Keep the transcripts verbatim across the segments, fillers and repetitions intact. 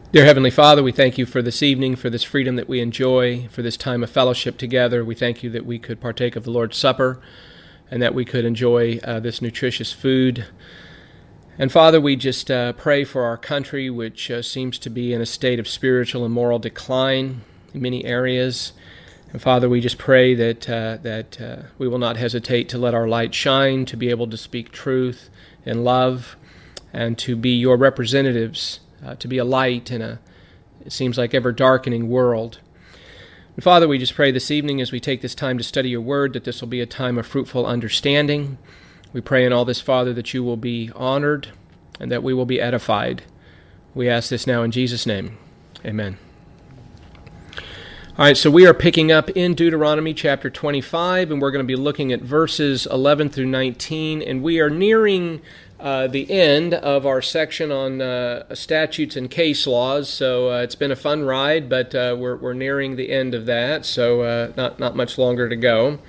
Dear Heavenly Father, we thank you for this evening, for this freedom that we enjoy, for this time of fellowship together. We thank you that we could partake of the Lord's Supper and that we could enjoy uh, this nutritious food. And Father, we just uh, pray for our country, which uh, seems to be in a state of spiritual and moral decline in many areas. And Father, we just pray that uh, that uh, we will not hesitate to let our light shine, to be able to speak truth and love, and to be your representatives, uh, to be a light in a, it seems like, ever-darkening world. And Father, we just pray this evening as we take this time to study your word that this will be a time of fruitful understanding. We pray in all this, Father, that you will be honored and that we will be edified. We ask this now in Jesus' name. Amen. All right, so we are picking up in Deuteronomy chapter twenty-five, and we're going to be looking at verses eleven through nineteen, and we are nearing uh, the end of our section on uh, statutes and case laws. So uh, it's been a fun ride, but uh, we're we're nearing the end of that, so uh, not not much longer to go.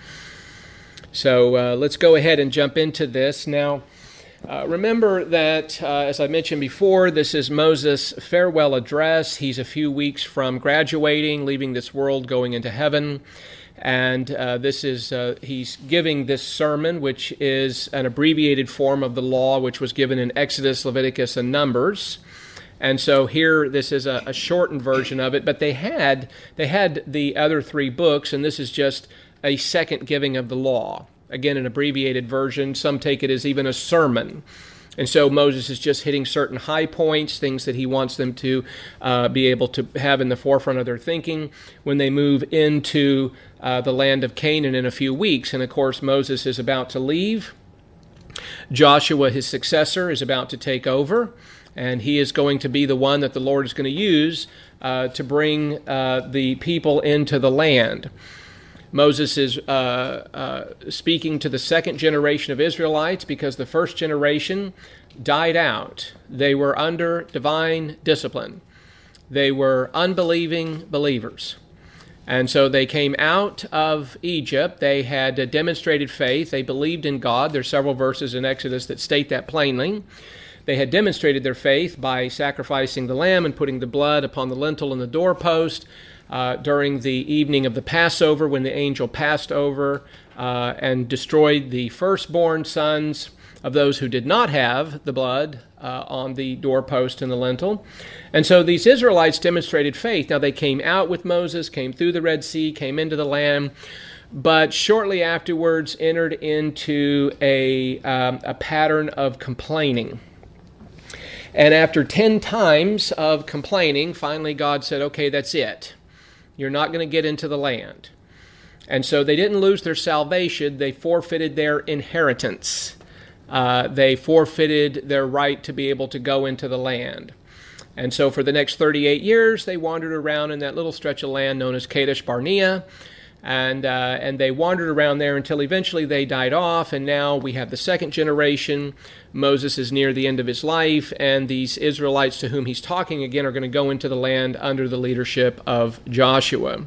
So uh, let's go ahead and jump into this now. Uh, remember that, uh, as I mentioned before, this is Moses' farewell address. He's a few weeks from graduating, leaving this world, going into heaven. And uh, this is uh, he's giving this sermon, which is an abbreviated form of the law, which was given in Exodus, Leviticus, and Numbers. And so here, this is a, a shortened version of it. But they had they had the other three books, and this is just a second giving of the law. Again, an abbreviated version. Some take it as even a sermon. And so Moses is just hitting certain high points, things that he wants them to uh, be able to have in the forefront of their thinking when they move into uh, the land of Canaan in a few weeks. And of course, Moses is about to leave. Joshua, his successor, is about to take over. And he is going to be the one that the Lord is going to use uh, to bring uh, the people into the land. Moses is uh, uh, speaking to the second generation of Israelites because the first generation died out. They were under divine discipline. They were unbelieving believers. And so they came out of Egypt. They had uh, demonstrated faith. They believed in God. There are several verses in Exodus that state that plainly. They had demonstrated their faith by sacrificing the lamb and putting the blood upon the lintel and the doorpost. Uh, during the evening of the Passover, when the angel passed over uh, and destroyed the firstborn sons of those who did not have the blood uh, on the doorpost and the lintel. And so these Israelites demonstrated faith. Now they came out with Moses, came through the Red Sea, came into the land, but shortly afterwards entered into a, um, a pattern of complaining. And after ten times of complaining, finally God said, okay, that's it. You're not going to get into the land. And so they didn't lose their salvation. They forfeited their inheritance. Uh, they forfeited their right to be able to go into the land. And so for the next thirty-eight years, they wandered around in that little stretch of land known as Kadesh Barnea. And, uh, and they wandered around there until eventually they died off. And now we have the second generation. Moses is near the end of his life, and these Israelites to whom he's talking again are going to go into the land under the leadership of Joshua.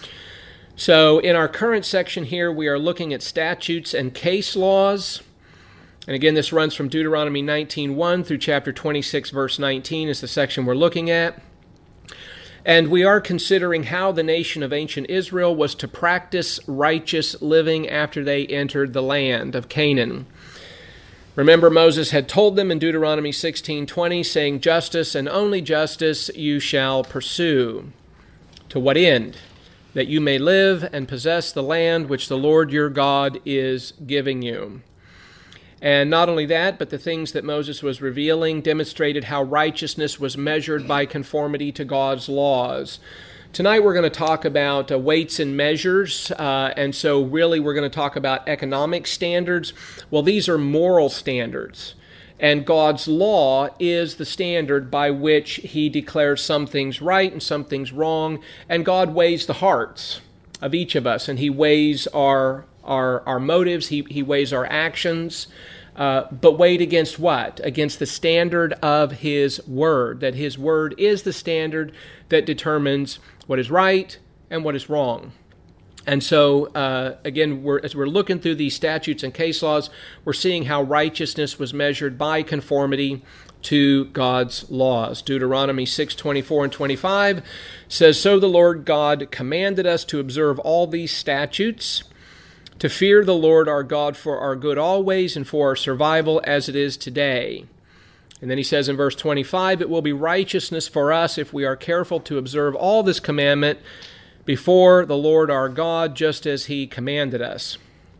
So in our current section here, we are looking at statutes and case laws. And again, this runs from Deuteronomy nineteen one through chapter twenty-six, verse nineteen is the section we're looking at. And we are considering how the nation of ancient Israel was to practice righteous living after they entered the land of Canaan. Remember, Moses had told them in Deuteronomy sixteen twenty, saying, justice and only justice you shall pursue. To what end? That you may live and possess the land which the Lord your God is giving you. And not only that, but the things that Moses was revealing demonstrated how righteousness was measured by conformity to God's laws. Tonight we're going to talk about uh, weights and measures, uh, and so really we're going to talk about economic standards. Well, these are moral standards, and God's law is the standard by which He declares some things right and some things wrong, and God weighs the hearts of each of us, and He weighs our our, our motives, He, he weighs our actions. Uh, but weighed against what? Against the standard of His Word, that His Word is the standard that determines what is right and what is wrong. And so, uh, again, we're, as we're looking through these statutes and case laws, we're seeing how righteousness was measured by conformity to God's laws. Deuteronomy six twenty-four and twenty-five says, "So the Lord God commanded us to observe all these statutes, to fear the Lord our God for our good always and for our survival as it is today." And then he says in verse twenty-five, "It will be righteousness for us if we are careful to observe all this commandment before the Lord our God, just as he commanded us."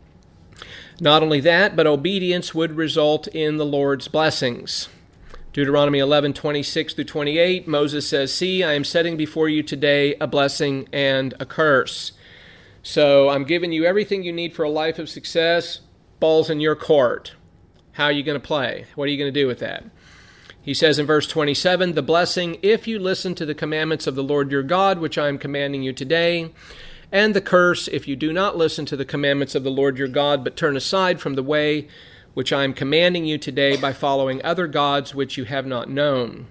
Not only that, but obedience would result in the Lord's blessings. Deuteronomy eleven twenty-six through twenty-eight, Moses says, "See, I am setting before you today a blessing and a curse." So I'm giving you everything you need for a life of success. Ball's in your court. How are you going to play? What are you going to do with that? He says in verse twenty-seven, "The blessing, if you listen to the commandments of the Lord your God, which I am commanding you today, and the curse, if you do not listen to the commandments of the Lord your God, but turn aside from the way which I am commanding you today by following other gods which you have not known."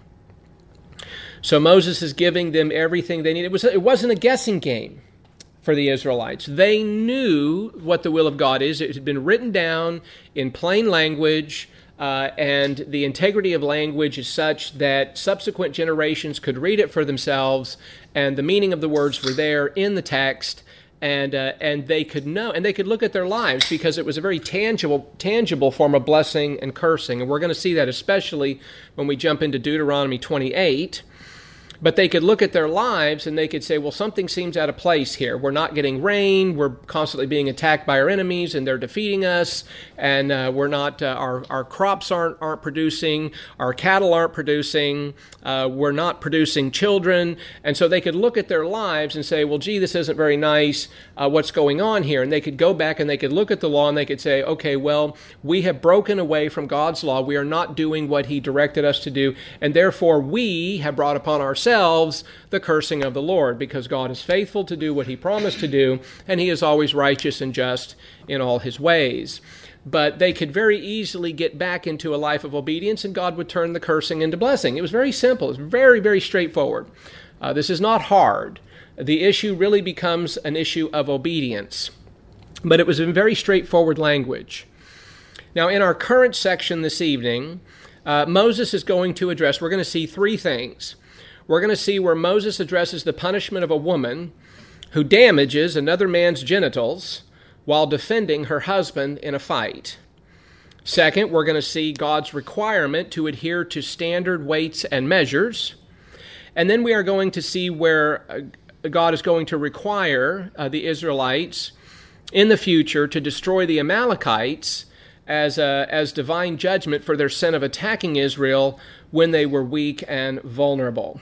So Moses is giving them everything they need. It was, it wasn't a guessing game for the Israelites. They knew what the will of God is. It had been written down in plain language, uh, and the integrity of language is such that subsequent generations could read it for themselves, and the meaning of the words were there in the text, and uh, and they could know, and they could look at their lives, because it was a very tangible, tangible form of blessing and cursing. And we're going to see that especially when we jump into Deuteronomy twenty-eight. But they could look at their lives and they could say, well, something seems out of place here. We're not getting rain. We're constantly being attacked by our enemies, and they're defeating us. And uh, we're not. Uh, our our crops aren't aren't producing. Our cattle aren't producing. Uh, we're not producing children. And so they could look at their lives and say, well, gee, this isn't very nice. Uh, what's going on here? And they could go back and they could look at the law and they could say, okay, well, we have broken away from God's law. We are not doing what He directed us to do, and therefore we have brought upon ourselves the cursing of the Lord, because God is faithful to do what He promised to do, and He is always righteous and just in all His ways. But they could very easily get back into a life of obedience, and God would turn the cursing into blessing. It was very simple. It's very, very straightforward. Uh, this is not hard. The issue really becomes an issue of obedience. But it was in very straightforward language. Now, in our current section this evening, uh, Moses is going to address, we're going to see three things. We're going to see where Moses addresses the punishment of a woman who damages another man's genitals while defending her husband in a fight. Second, we're going to see God's requirement to adhere to standard weights and measures. And then we are going to see where God is going to require uh, the Israelites in the future to destroy the Amalekites as a, as divine judgment for their sin of attacking Israel when they were weak and vulnerable.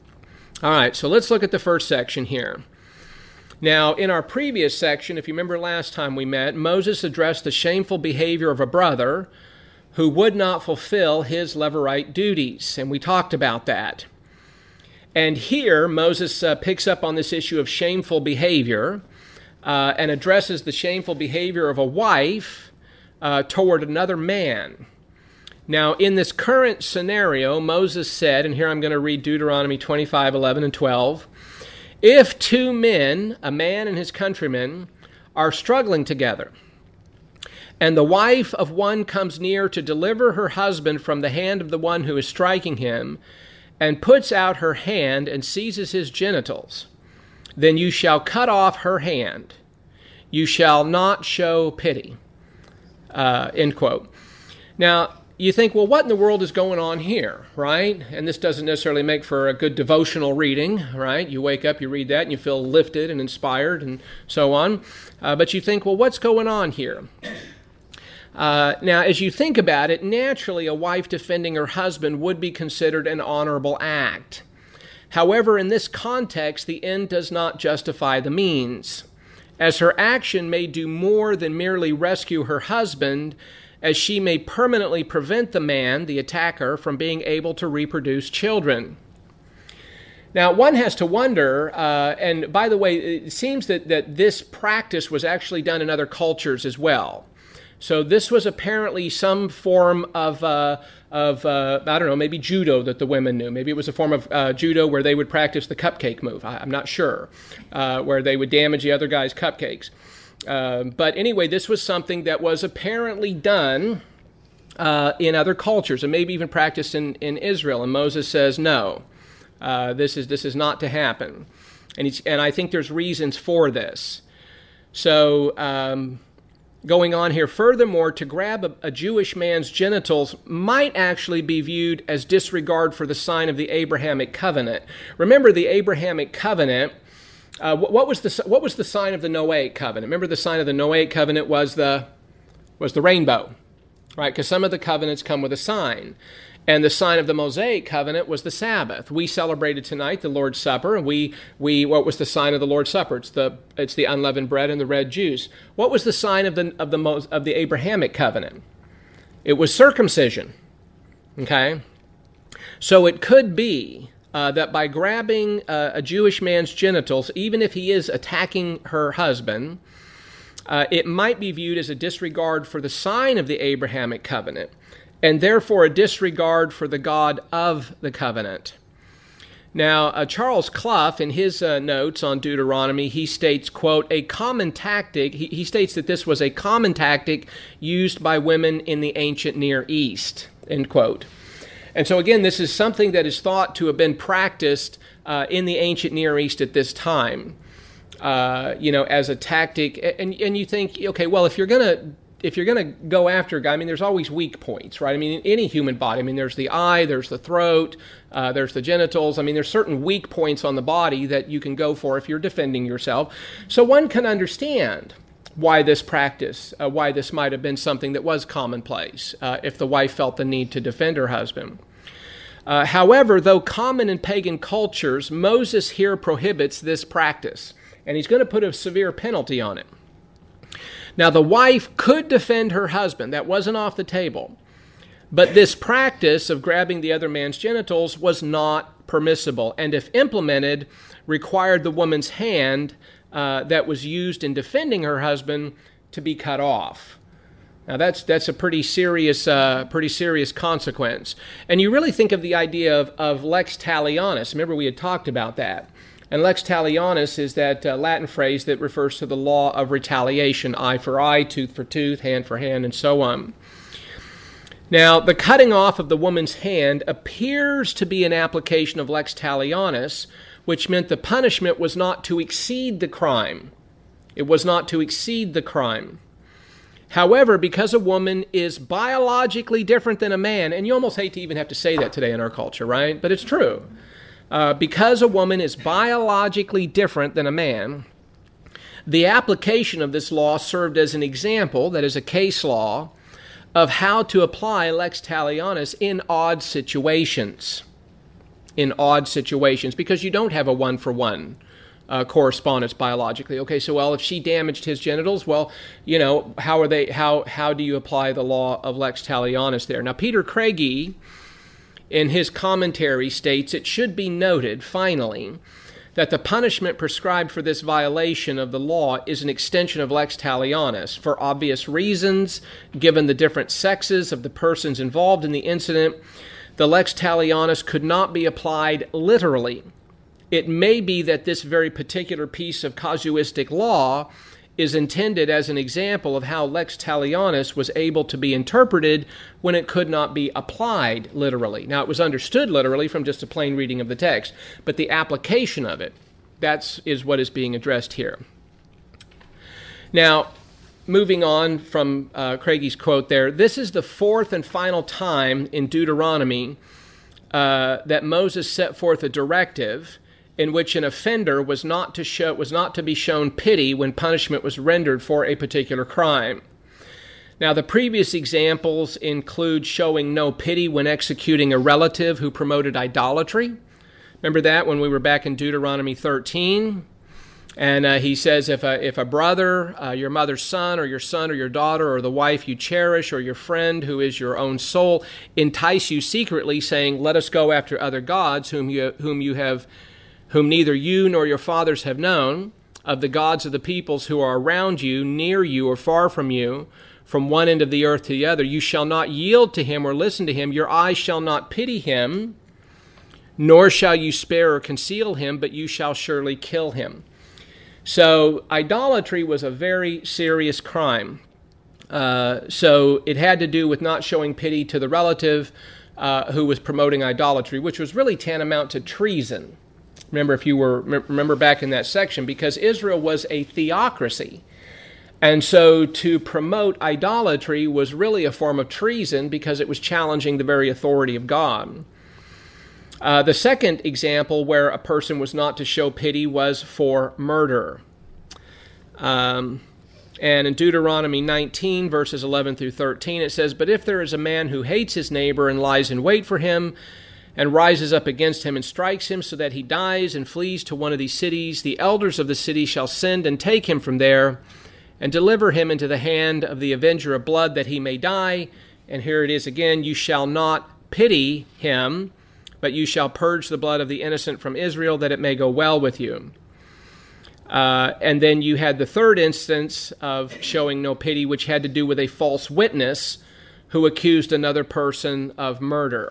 All right, so let's look at the first section here. Now, in our previous section, if you remember last time we met, Moses addressed the shameful behavior of a brother who would not fulfill his Levirate duties, and we talked about that. And here, Moses uh, picks up on this issue of shameful behavior uh, and addresses the shameful behavior of a wife uh, toward another man. Now, in this current scenario, Moses said, and here I'm going to read Deuteronomy twenty-five, eleven, and twelve, "If two men, a man and his countryman, are struggling together, and the wife of one comes near to deliver her husband from the hand of the one who is striking him, and puts out her hand and seizes his genitals, then you shall cut off her hand. You shall not show pity." Uh, end quote. Now, you think, well, what in the world is going on here, right? And this doesn't necessarily make for a good devotional reading, right? You wake up, you read that, and you feel lifted and inspired and so on. Uh, but you think, well, what's going on here? Uh, now, as you think about it, naturally a wife defending her husband would be considered an honorable act. However, in this context, the end does not justify the means, as her action may do more than merely rescue her husband, as she may permanently prevent the man, the attacker, from being able to reproduce children. Now, one has to wonder, uh, and by the way, it seems that, that this practice was actually done in other cultures as well. So this was apparently some form of, uh, of uh, I don't know, maybe judo that the women knew. Maybe it was a form of uh, judo where they would practice the cupcake move. I, I'm not sure, uh, where they would damage the other guy's cupcakes. Uh, but anyway, this was something that was apparently done uh, in other cultures, and maybe even practiced in, in Israel. And Moses says, no, uh, this is this is not to happen. And he's, and I think there's reasons for this. So um, going on here, furthermore, to grab a, a Jewish man's genitals might actually be viewed as disregard for the sign of the Abrahamic covenant. Remember, the Abrahamic covenant. Uh, what, what was the what was the sign of the Noahic covenant? Remember, the sign of the Noahic covenant was the was the rainbow, right? Because some of the covenants come with a sign. And the sign of the Mosaic covenant was the Sabbath. We celebrated tonight the Lord's Supper, and we we what was the sign of the Lord's Supper? It's the it's the unleavened bread and the red juice. What was the sign of the of the of the Abrahamic covenant? It was circumcision. Okay, so it could be uh, that by grabbing uh, a Jewish man's genitals, even if he is attacking her husband, uh, it might be viewed as a disregard for the sign of the Abrahamic covenant, and therefore a disregard for the God of the covenant. Now, uh, Charles Clough, in his uh, notes on Deuteronomy, he states, quote, a common tactic, he, he states that this was a common tactic used by women in the ancient Near East, end quote. And so again, this is something that is thought to have been practiced uh, in the ancient Near East at this time, uh, you know, as a tactic. And, and you think, okay, well, if you're going to If you're going to go after a guy, I mean, there's always weak points, right? I mean, in any human body, I mean, there's the eye, there's the throat, uh, there's the genitals. I mean, there's certain weak points on the body that you can go for if you're defending yourself. So one can understand why this practice, uh, why this might have been something that was commonplace, uh, if the wife felt the need to defend her husband. Uh, however, though common in pagan cultures, Moses here prohibits this practice, and he's going to put a severe penalty on it. Now, the wife could defend her husband. That wasn't off the table. But this practice of grabbing the other man's genitals was not permissible, and if implemented, required the woman's hand uh, that was used in defending her husband to be cut off. Now, that's that's a pretty serious, uh, pretty serious consequence. And you really think of the idea of, of lex talionis. Remember, we had talked about that. And lex talionis is that uh, Latin phrase that refers to the law of retaliation, eye for eye, tooth for tooth, hand for hand, and so on. Now, the cutting off of the woman's hand appears to be an application of lex talionis, which meant the punishment was not to exceed the crime. It was not to exceed the crime. However, because a woman is biologically different than a man, and you almost hate to even have to say that today in our culture, right? But it's true. Uh, because a woman is biologically different than a man, the application of this law served as an example, that is a case law, of how to apply lex talionis in odd situations. In odd situations, because you don't have a one-for-one uh, correspondence biologically. Okay, so well, if she damaged his genitals, well, you know, how are they? How how do you apply the law of lex talionis there? Now, Peter Craigie, in his commentary, states, it should be noted, finally, that the punishment prescribed for this violation of the law is an extension of lex talionis. For obvious reasons, given the different sexes of the persons involved in the incident, the lex talionis could not be applied literally. It may be that this very particular piece of casuistic law is intended as an example of how lex talionis was able to be interpreted when it could not be applied literally. Now, it was understood literally from just a plain reading of the text, but the application of it, that's is what is being addressed here. Now, moving on from uh, Craigie's quote there, this is the fourth and final time in Deuteronomy uh, that Moses set forth a directive in which an offender was not to show was not to be shown pity when punishment was rendered for a particular crime. Now, the previous examples include showing no pity when executing a relative who promoted idolatry. Remember that when we were back in Deuteronomy thirteen? And uh, he says, if a, if a brother, uh, your mother's son, or your son, or your daughter, or the wife you cherish, or your friend who is your own soul, entice you secretly, saying, let us go after other gods whom you whom you have whom neither you nor your fathers have known, of the gods of the peoples who are around you, near you or far from you, from one end of the earth to the other, you shall not yield to him or listen to him. Your eyes shall not pity him, nor shall you spare or conceal him, but you shall surely kill him. So idolatry was a very serious crime. Uh, so it had to do with not showing pity to the relative uh, who was promoting idolatry, which was really tantamount to treason. Remember, if you were remember back in that section, because Israel was a theocracy. And so to promote idolatry was really a form of treason because it was challenging the very authority of God. Uh, the second example where a person was not to show pity was for murder. Um, and in Deuteronomy nineteen, verses eleven through thirteen, it says, "But if there is a man who hates his neighbor and lies in wait for him, and rises up against him and strikes him so that he dies and flees to one of these cities, the elders of the city shall send and take him from there and deliver him into the hand of the avenger of blood that he may die." And here it is again, "You shall not pity him, but you shall purge the blood of the innocent from Israel, that it may go well with you." Uh, and then you had the third instance of showing no pity, which had to do with a false witness who accused another person of murder.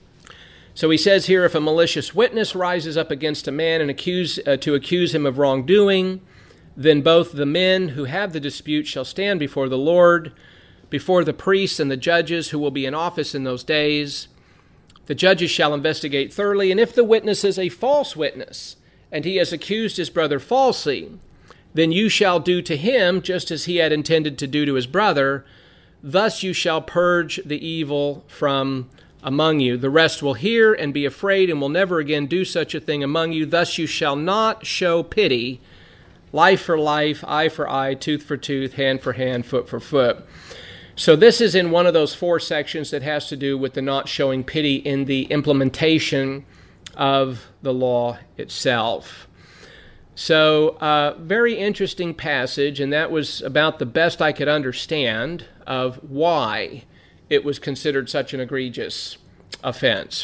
So he says here, if a malicious witness rises up against a man and accuse uh, to accuse him of wrongdoing, then both the men who have the dispute shall stand before the Lord, before the priests and the judges who will be in office in those days. The judges shall investigate thoroughly, and if the witness is a false witness, and he has accused his brother falsely, then you shall do to him just as he had intended to do to his brother. Thus you shall purge the evil from among you. The rest will hear and be afraid and will never again do such a thing among you. Thus you shall not show pity, life for life, eye for eye, tooth for tooth, hand for hand, foot for foot. So this is in one of those four sections that has to do with the not showing pity in the implementation of the law itself. So, uh, very interesting passage, and that was about the best I could understand of why it was considered such an egregious offense.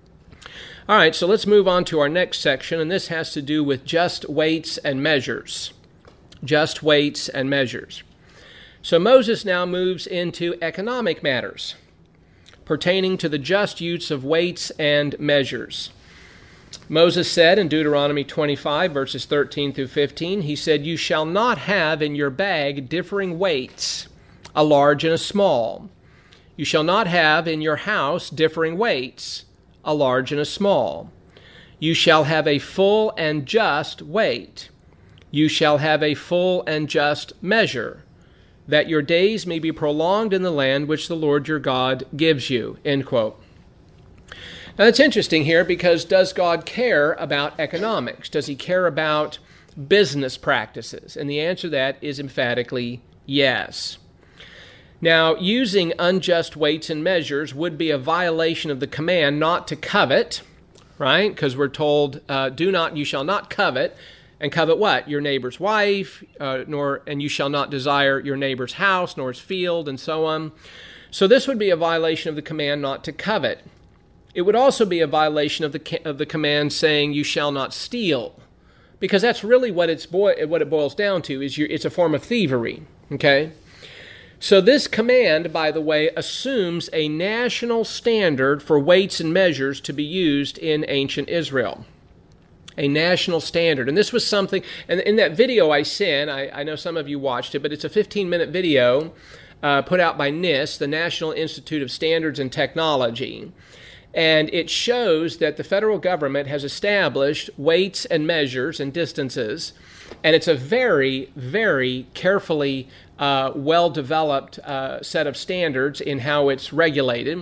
All right, so let's move on to our next section, and this has to do with just weights and measures. Just weights and measures. So Moses now moves into economic matters pertaining to the just use of weights and measures. Moses said in Deuteronomy twenty-five, verses thirteen through fifteen, he said, "You shall not have in your bag differing weights, a large and a small. You shall not have in your house differing weights, a large and a small. You shall have a full and just weight. You shall have a full and just measure, that your days may be prolonged in the land which the Lord your God gives you." End quote. Now that's interesting here, because does God care about economics? Does he care about business practices? And the answer to that is emphatically yes. Now, using unjust weights and measures would be a violation of the command not to covet, right? Because we're told, uh, "Do not, you shall not covet." And covet what? Your neighbor's wife, uh, nor and you shall not desire your neighbor's house, nor his field, and so on. So this would be a violation of the command not to covet. It would also be a violation of the of the command saying you shall not steal, because that's really what it's boi- what it boils down to. Is you, it's a form of thievery. Okay. So this command, by the way, assumes a national standard for weights and measures to be used in ancient Israel. A national standard. And this was something, and in that video I sent, I, I know some of you watched it, but it's a fifteen-minute video uh, put out by NIST, the National Institute of Standards and Technology. And it shows that the federal government has established weights and measures and distances, and it's a very, very carefully uh, well-developed uh, set of standards in how it's regulated.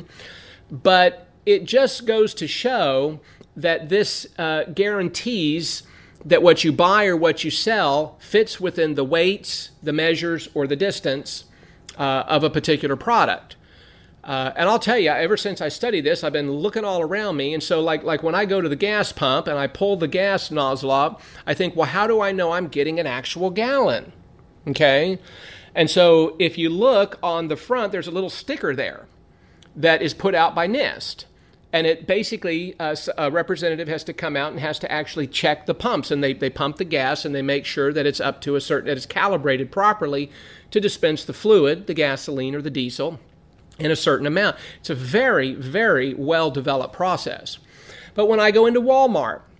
But it just goes to show that this uh, guarantees that what you buy or what you sell fits within the weights, the measures, or the distance uh, of a particular product. Uh, and I'll tell you, ever since I studied this, I've been looking all around me. And so like, like when I go to the gas pump and I pull the gas nozzle up, I think, well, how do I know I'm getting an actual gallon? Okay? And so if you look on the front, there's a little sticker there that is put out by NIST. And it basically, uh, a representative has to come out and has to actually check the pumps. And they, they pump the gas and they make sure that it's up to a certain, that it's calibrated properly to dispense the fluid, the gasoline or the diesel, in a certain amount. It's a very, very well-developed process. But when I go into Walmart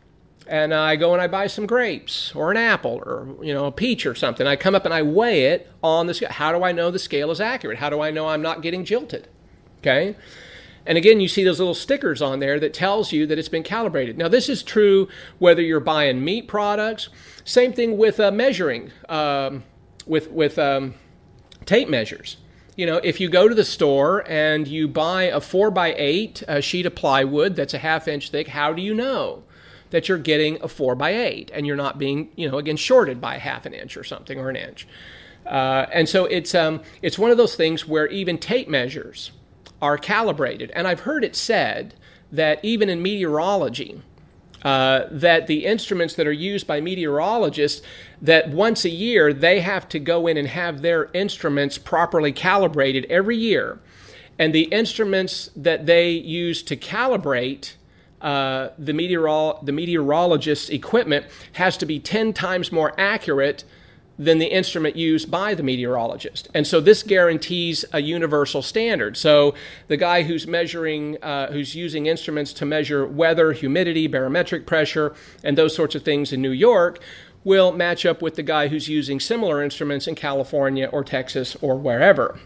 and I go and I buy some grapes or an apple or, you know, a peach or something. I come up and I weigh it on the scale. How do I know the scale is accurate? How do I know I'm not getting jilted? Okay? And again, you see those little stickers on there that tells you that it's been calibrated. Now, this is true whether you're buying meat products. Same thing with uh, measuring, um, with, with um, tape measures. You know, if you go to the store and you buy a four by eight uh, sheet of plywood that's a half inch thick, how do you know that you're getting a four by eight and you're not being, you know, again, shorted by a half an inch or something or an inch? Uh, and so it's um, it's one of those things where even tape measures are calibrated. And I've heard it said that even in meteorology, uh, that the instruments that are used by meteorologists, that once a year they have to go in and have their instruments properly calibrated every year. And the instruments that they use to calibrate uh, the, meteorol- the meteorologist's equipment has to be ten times more accurate than the instrument used by the meteorologist. And so this guarantees a universal standard. So the guy who's measuring, uh, who's using instruments to measure weather, humidity, barometric pressure, and those sorts of things in New York will match up with the guy who's using similar instruments in California or Texas or wherever.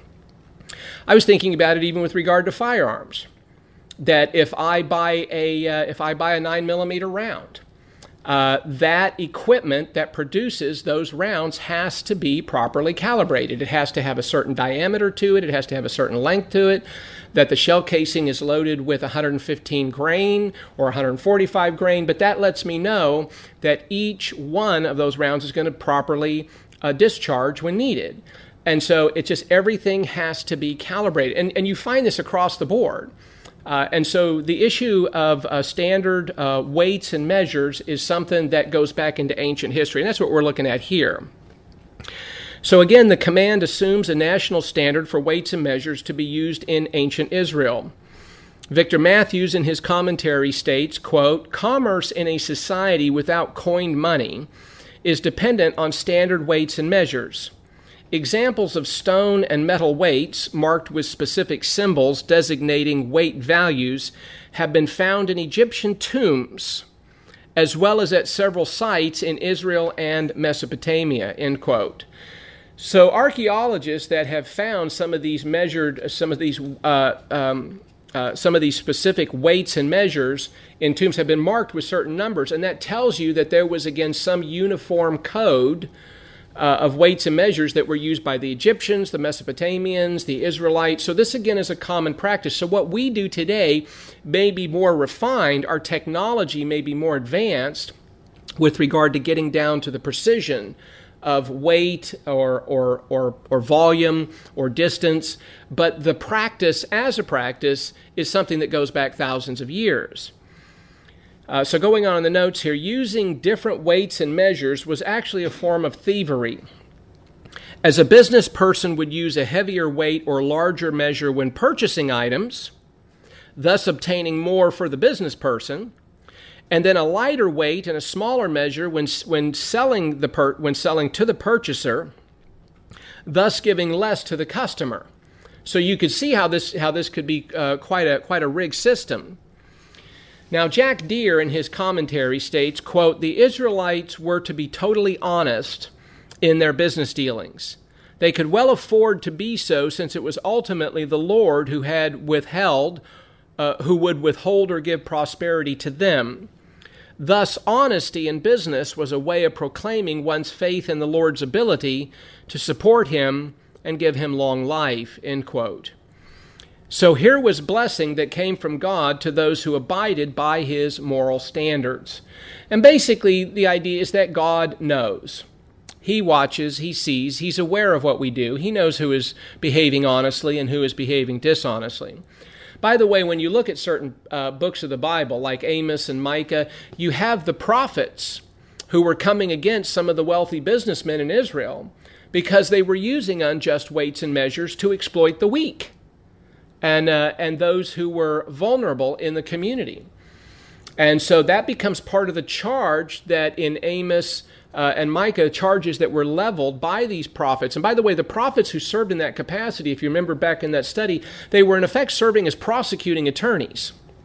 I was thinking about it even with regard to firearms, that if I buy a, uh, if I buy a nine millimeter round, Uh, that equipment that produces those rounds has to be properly calibrated. It has to have a certain diameter to it. It has to have a certain length to it. That the shell casing is loaded with one hundred fifteen grain or one hundred forty-five grain. But that lets me know that each one of those rounds is going to properly uh, discharge when needed. And so it just, everything has to be calibrated. And, and you find this across the board. Uh, and so the issue of uh, standard uh, weights and measures is something that goes back into ancient history, and that's what we're looking at here. So again, the command assumes a national standard for weights and measures to be used in ancient Israel. Victor Matthews in his commentary states, quote, "Commerce in a society without coined money is dependent on standard weights and measures. Examples of stone and metal weights marked with specific symbols designating weight values have been found in Egyptian tombs, as well as at several sites in Israel and Mesopotamia," end quote. So archaeologists that have found some of these measured, some of these, uh, um, uh, some of these specific weights and measures in tombs have been marked with certain numbers, and that tells you that there was again some uniform code Uh, of weights and measures that were used by the Egyptians, the Mesopotamians, the Israelites. So this again is a common practice. So what we do today may be more refined, our technology may be more advanced with regard to getting down to the precision of weight or or or, or volume or distance, but the practice as a practice is something that goes back thousands of years. Uh, so going on in the notes here, using different weights and measures was actually a form of thievery. As a business person would use a heavier weight or larger measure when purchasing items, thus obtaining more for the business person, and then a lighter weight and a smaller measure when when selling the per, when selling to the purchaser, thus giving less to the customer. So you could see how this how this could be uh, quite a quite a rigged system. Now, Jack Deere in his commentary states, quote, "The Israelites were to be totally honest in their business dealings. They could well afford to be so, since it was ultimately the Lord who had withheld, uh, who would withhold or give prosperity to them. Thus, honesty in business was a way of proclaiming one's faith in the Lord's ability to support him and give him long life," end quote. So here was blessing that came from God to those who abided by his moral standards. And basically, the idea is that God knows. He watches, he sees, he's aware of what we do. He knows who is behaving honestly and who is behaving dishonestly. By the way, when you look at certain uh, books of the Bible, like Amos and Micah, you have the prophets who were coming against some of the wealthy businessmen in Israel because they were using unjust weights and measures to exploit the weak and uh, and those who were vulnerable in the community. And so that becomes part of the charge that in Amos uh, and Micah, charges that were leveled by these prophets. And by the way, the prophets who served in that capacity, if you remember back in that study, they were in effect serving as prosecuting attorneys.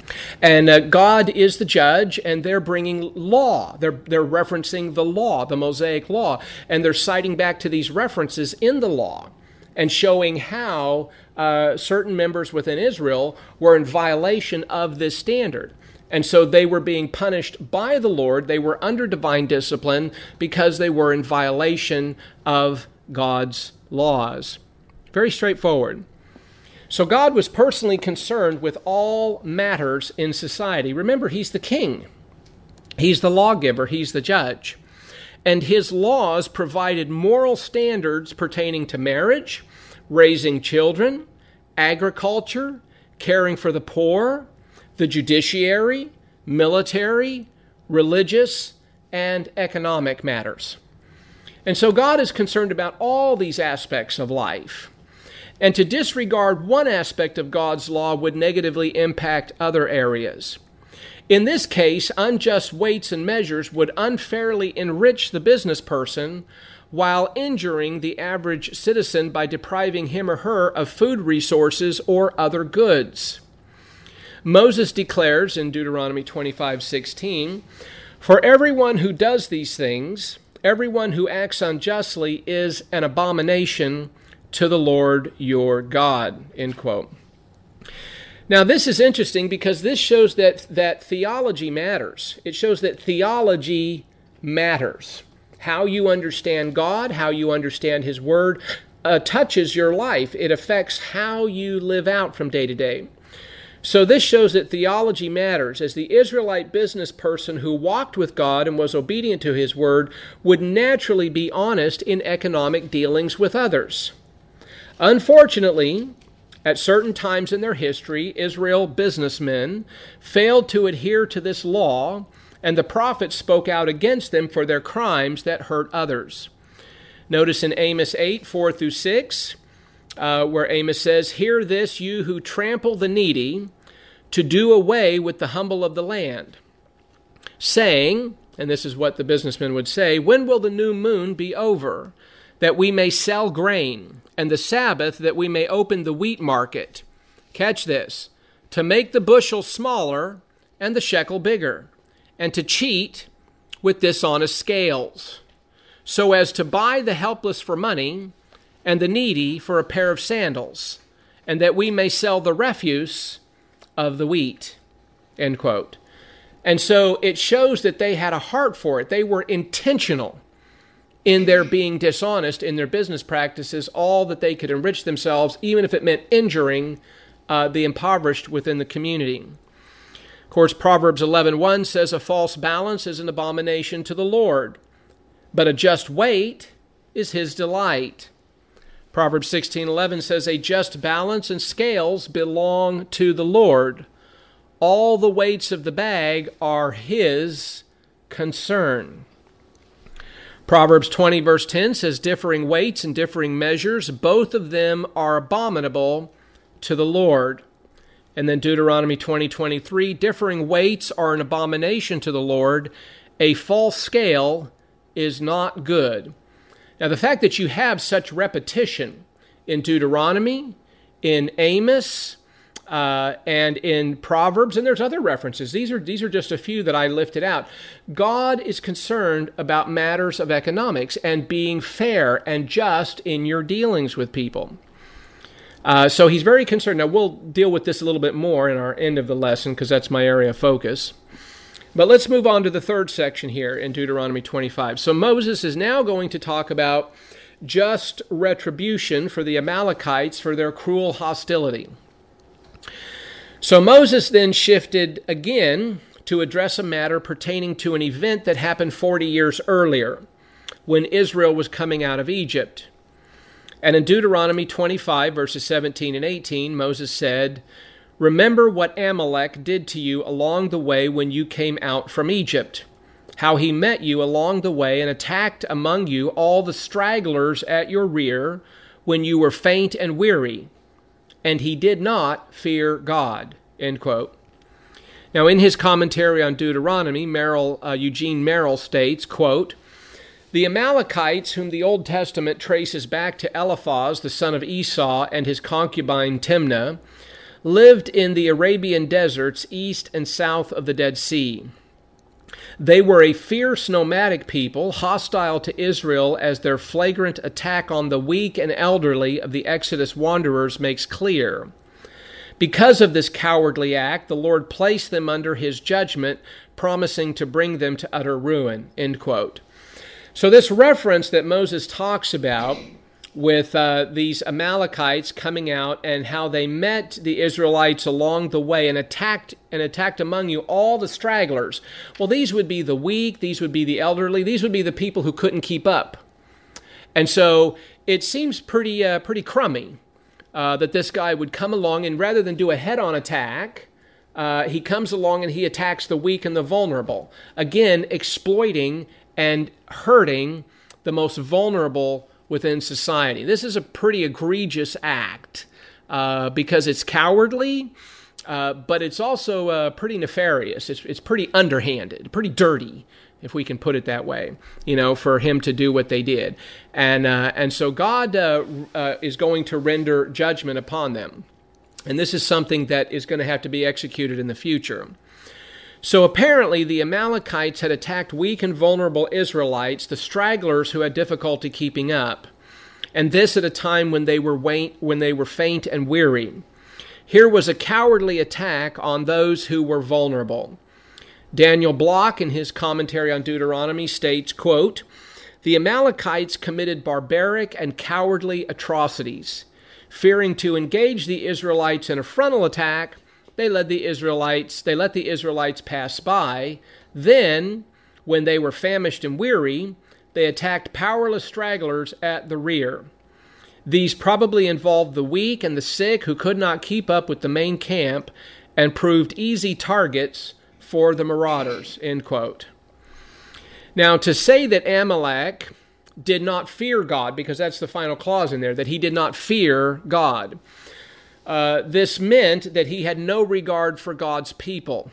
And uh, God is the judge, and they're bringing law. They're, they're referencing the law, the Mosaic law, and they're citing back to these references in the law and showing how uh, certain members within Israel were in violation of this standard. And so they were being punished by the Lord. They were under divine discipline because they were in violation of God's laws. Very straightforward. So God was personally concerned with all matters in society. Remember, he's the king. He's the lawgiver. He's the judge. And his laws provided moral standards pertaining to marriage, raising children, agriculture, caring for the poor, the judiciary, military, religious, and economic matters. And so God is concerned about all these aspects of life. And to disregard one aspect of God's law would negatively impact other areas. In this case, unjust weights and measures would unfairly enrich the business person while injuring the average citizen by depriving him or her of food resources or other goods. Moses declares in Deuteronomy twenty-five sixteen, "For everyone who does these things, everyone who acts unjustly is an abomination to the Lord your God," end quote. Now, this is interesting because this shows that, that theology matters. It shows that theology matters. How you understand God, how you understand His Word, uh, touches your life. It affects how you live out from day to day. So this shows that theology matters, as the Israelite business person who walked with God and was obedient to His Word would naturally be honest in economic dealings with others. Unfortunately, at certain times in their history, Israel businessmen failed to adhere to this law, and the prophets spoke out against them for their crimes that hurt others. Notice in Amos eight, four through six, uh, where Amos says, "Hear this, you who trample the needy, to do away with the humble of the land, saying," and this is what the businessmen would say, "When will the new moon be over, that we may sell grain, and the Sabbath, that we may open the wheat market?" Catch this. "To make the bushel smaller and the shekel bigger, and to cheat with dishonest scales, so as to buy the helpless for money and the needy for a pair of sandals, and that we may sell the refuse of the wheat," end quote. And so it shows that they had a heart for it. They were intentional in their being dishonest in their business practices, all that they could enrich themselves, even if it meant injuring uh, the impoverished within the community. Of course, Proverbs eleven one says, "A false balance is an abomination to the Lord, but a just weight is His delight." Proverbs sixteen eleven says, "A just balance and scales belong to the Lord. All the weights of the bag are His concern." Proverbs twenty verse ten says, "Differing weights and differing measures, both of them are abominable to the Lord." And then Deuteronomy twenty twenty-three, "Differing weights are an abomination to the Lord. A false scale is not good." Now, the fact that you have such repetition in Deuteronomy, in Amos, uh, and in Proverbs, and there's other references. These are, these are just a few that I lifted out. God is concerned about matters of economics and being fair and just in your dealings with people. Uh, so he's very concerned. Now, we'll deal with this a little bit more in our end of the lesson because that's my area of focus. But let's move on to the third section here in Deuteronomy twenty-five. So Moses is now going to talk about just retribution for the Amalekites for their cruel hostility. So Moses then shifted again to address a matter pertaining to an event that happened forty years earlier when Israel was coming out of Egypt. And in Deuteronomy twenty-five, verses seventeen and eighteen, Moses said, "Remember what Amalek did to you along the way when you came out from Egypt, how he met you along the way and attacked among you all the stragglers at your rear when you were faint and weary, and he did not fear God," end quote. Now, in his commentary on Deuteronomy, Merrill, uh, Eugene Merrill states, quote, "The Amalekites, whom the Old Testament traces back to Eliphaz, the son of Esau, and his concubine Timnah, lived in the Arabian deserts east and south of the Dead Sea. They were a fierce nomadic people, hostile to Israel, as their flagrant attack on the weak and elderly of the Exodus wanderers makes clear. Because of this cowardly act, the Lord placed them under his judgment, promising to bring them to utter ruin. End quote. So this reference that Moses talks about with uh, these Amalekites coming out and how they met the Israelites along the way and attacked and attacked among you all the stragglers. Well, these would be the weak, these would be the elderly, these would be the people who couldn't keep up. And so it seems pretty uh, pretty crummy uh, that this guy would come along and rather than do a head-on attack, uh, he comes along and he attacks the weak and the vulnerable. Again, exploiting and hurting the most vulnerable within society. This is a pretty egregious act uh, because it's cowardly, uh, but it's also uh, pretty nefarious. It's, it's pretty underhanded, pretty dirty, if we can put it that way, you know, for him to do what they did. And, uh, and so God uh, uh, is going to render judgment upon them. And this is something that is going to have to be executed in the future. So apparently the Amalekites had attacked weak and vulnerable Israelites, the stragglers who had difficulty keeping up, and this at a time when they were waint, when they were faint and weary. Here was a cowardly attack on those who were vulnerable. Daniel Block, in his commentary on Deuteronomy, states, quote, "The Amalekites committed barbaric and cowardly atrocities. Fearing to engage the Israelites in a frontal attack, They led the Israelites, they let the Israelites pass by. Then, when they were famished and weary, they attacked powerless stragglers at the rear. These probably involved the weak and the sick who could not keep up with the main camp and proved easy targets for the marauders." End quote. Now, to say that Amalek did not fear God, because that's the final clause in there, that he did not fear God, Uh, this meant that he had no regard for God's people.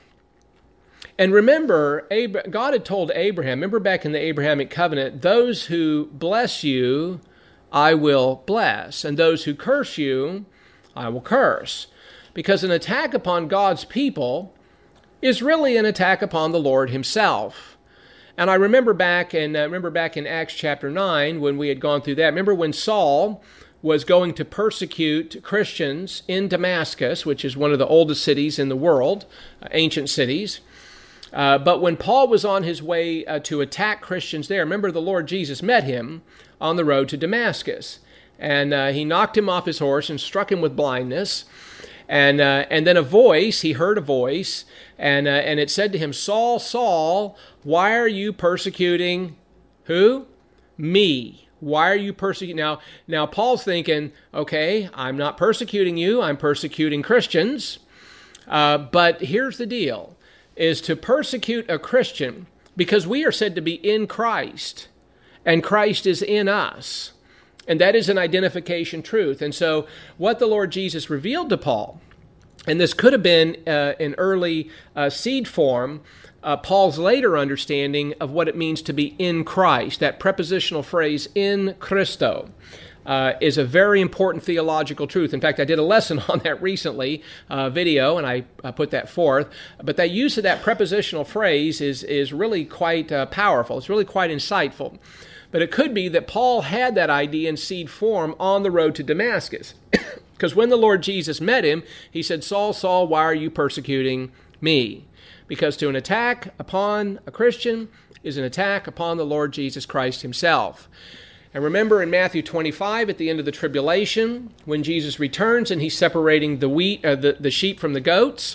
And remember, Ab- God had told Abraham, remember back in the Abrahamic covenant, those who bless you, I will bless, and those who curse you, I will curse. Because an attack upon God's people is really an attack upon the Lord himself. And I remember back in, uh, remember back in Acts chapter nine, when we had gone through that, remember when Saul was going to persecute Christians in Damascus, which is one of the oldest cities in the world, uh, ancient cities. Uh, but when Paul was on his way uh, to attack Christians there, remember the Lord Jesus met him on the road to Damascus. And uh, he knocked him off his horse and struck him with blindness. And uh, and then a voice, he heard a voice, and uh, and it said to him, "Saul, Saul, why are you persecuting who? Me. Why are you persecuting?" Now, now Paul's thinking, okay, I'm not persecuting you, I'm persecuting Christians. Uh, but here's the deal, is to persecute a Christian, because we are said to be in Christ, and Christ is in us. And that is an identification truth. And so what the Lord Jesus revealed to Paul, and this could have been uh, an early uh, seed form, Uh, Paul's later understanding of what it means to be in Christ. That prepositional phrase, in Christo, uh, is a very important theological truth. In fact, I did a lesson on that recently, uh, video, and I uh, put that forth. But the use of that prepositional phrase is, is really quite uh, powerful. It's really quite insightful. But it could be that Paul had that idea in seed form on the road to Damascus. Because when the Lord Jesus met him, he said, "Saul, Saul, why are you persecuting me?" Because to an attack upon a Christian is an attack upon the Lord Jesus Christ himself. And remember in Matthew twenty-five, at the end of the tribulation, when Jesus returns and he's separating the wheat, uh, the, the sheep from the goats,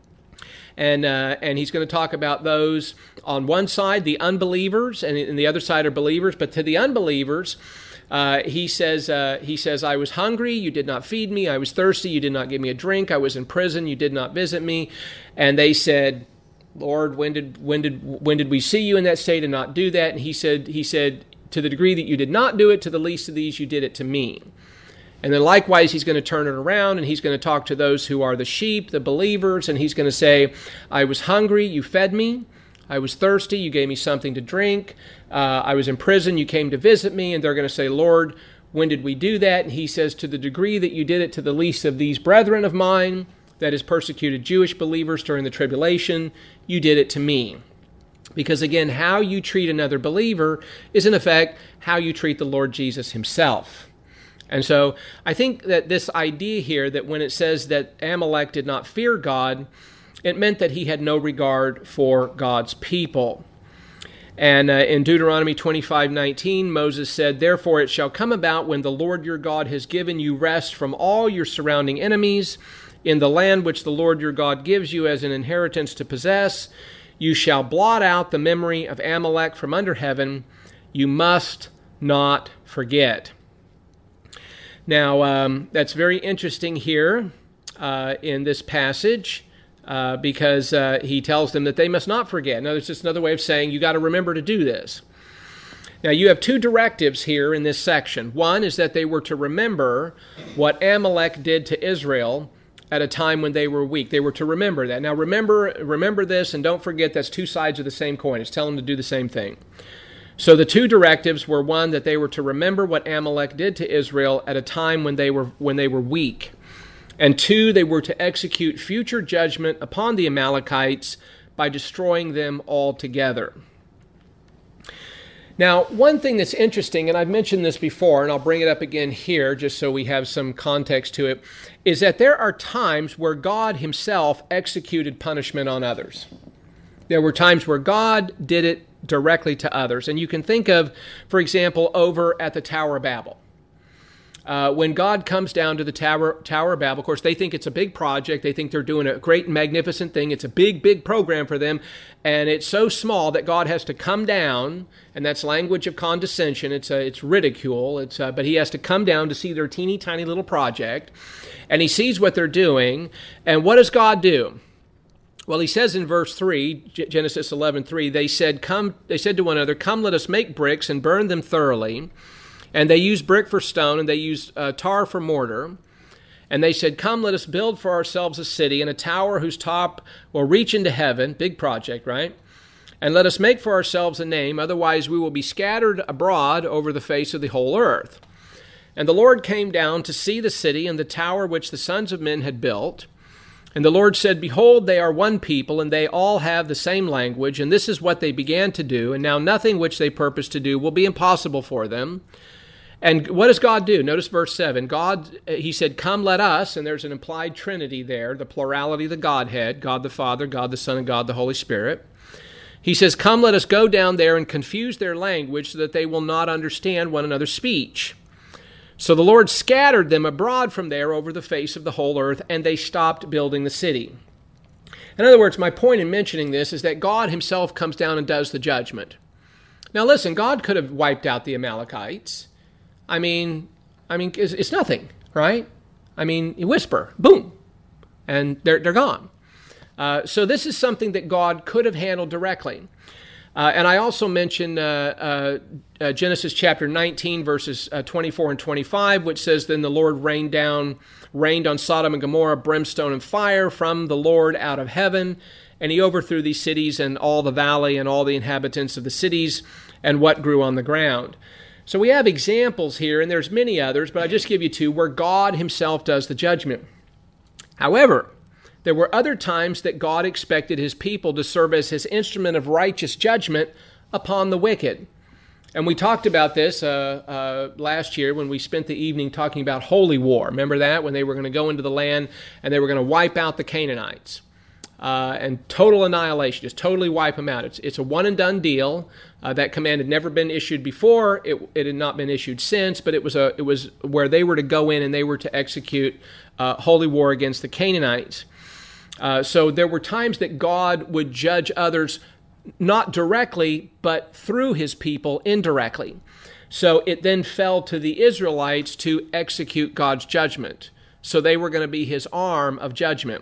and uh, and he's going to talk about those on one side, the unbelievers, and, and the other side are believers. But to the unbelievers, Uh, he says, uh, he says, "I was hungry, you did not feed me. I was thirsty, you did not give me a drink. I was in prison, you did not visit me." And they said, "Lord, when did when did when did we see you in that state and not do that?" And he said, he said, "To the degree that you did not do it to the least of these, you did it to me." And then likewise, he's going to turn it around and he's going to talk to those who are the sheep, the believers, and he's going to say, "I was hungry, you fed me. I was thirsty, you gave me something to drink. Uh, I was in prison, you came to visit me." And they're going to say, "Lord, when did we do that?" And he says, "To the degree that you did it to the least of these brethren of mine, that has persecuted Jewish believers during the tribulation, you did it to me. Because again, how you treat another believer is in effect how you treat the Lord Jesus himself. And so I think that this idea here that when it says that Amalek did not fear God, it meant that he had no regard for God's people. And uh, in Deuteronomy twenty-five nineteen, Moses said, "Therefore it shall come about when the Lord your God has given you rest from all your surrounding enemies in the land which the Lord your God gives you as an inheritance to possess, you shall blot out the memory of Amalek from under heaven. You must not forget." Now, um, that's very interesting here uh, in this passage. Uh, because uh, he tells them that they must not forget. Now, it's just another way of saying you got to remember to do this. Now, you have two directives here in this section. One is that they were to remember what Amalek did to Israel at a time when they were weak. They were to remember that. Now, remember, remember this, and don't forget that's two sides of the same coin. It's telling them to do the same thing. So the two directives were, one, that they were to remember what Amalek did to Israel at a time when they were when they were weak. And two, they were to execute future judgment upon the Amalekites by destroying them altogether. Now, one thing that's interesting, and I've mentioned this before, and I'll bring it up again here just so we have some context to it, is that there are times where God himself executed punishment on others. There were times where God did it directly to others. And you can think of, for example, over at the Tower of Babel. Uh, when God comes down to the Tower, Tower of Babel, of course, they think it's a big project. They think they're doing a great and magnificent thing. It's a big, big program for them. And it's so small that God has to come down, and that's language of condescension. It's, a, it's ridicule. It's, a, but he has to come down to see their teeny tiny little project. And he sees what they're doing. And what does God do? Well, he says in verse three, Genesis eleven three, they said, "Come." They said to one another, "Come, let us make bricks and burn them thoroughly." And they used brick for stone, and they used uh, tar for mortar. And they said, "Come, let us build for ourselves a city and a tower whose top will reach into heaven." Big project, right? "And let us make for ourselves a name, otherwise we will be scattered abroad over the face of the whole earth. And the Lord came down to see the city and the tower which the sons of men had built. And the Lord said, Behold, they are one people, and they all have the same language, and this is what they began to do. And now nothing which they purpose to do will be impossible for them." And what does God do? Notice verse seven. God, he said, "Come, let us," and there's an implied trinity there, the plurality of the Godhead, God the Father, God the Son, and God the Holy Spirit. He says, "Come, let us go down there and confuse their language so that they will not understand one another's speech." So the Lord scattered them abroad from there over the face of the whole earth, and they stopped building the city. In other words, my point in mentioning this is that God himself comes down and does the judgment. Now listen, God could have wiped out the Amalekites. I mean, I mean, it's, it's nothing, right? I mean, you whisper, boom, and they're they're gone. Uh, so this is something that God could have handled directly. Uh, and I also mentioned uh, uh, uh, Genesis chapter nineteen, verses uh, twenty-four and twenty-five, which says, "Then the Lord rained down, rained on Sodom and Gomorrah brimstone and fire from the Lord out of heaven, and he overthrew these cities and all the valley and all the inhabitants of the cities and what grew on the ground." So we have examples here, and there's many others, but I just give you two, where God himself does the judgment. However, there were other times that God expected his people to serve as his instrument of righteous judgment upon the wicked. And we talked about this uh, uh, last year when we spent the evening talking about holy war. Remember that? When they were going to go into the land and they were going to wipe out the Canaanites. Uh, and total annihilation, just totally wipe them out. It's, it's a one-and-done deal. Uh, that command had never been issued before. It, it had not been issued since, but it was a it was where they were to go in and they were to execute uh, holy war against the Canaanites. Uh, so there were times that God would judge others not directly, but through his people indirectly. So it then fell to the Israelites to execute God's judgment. So they were going to be his arm of judgment.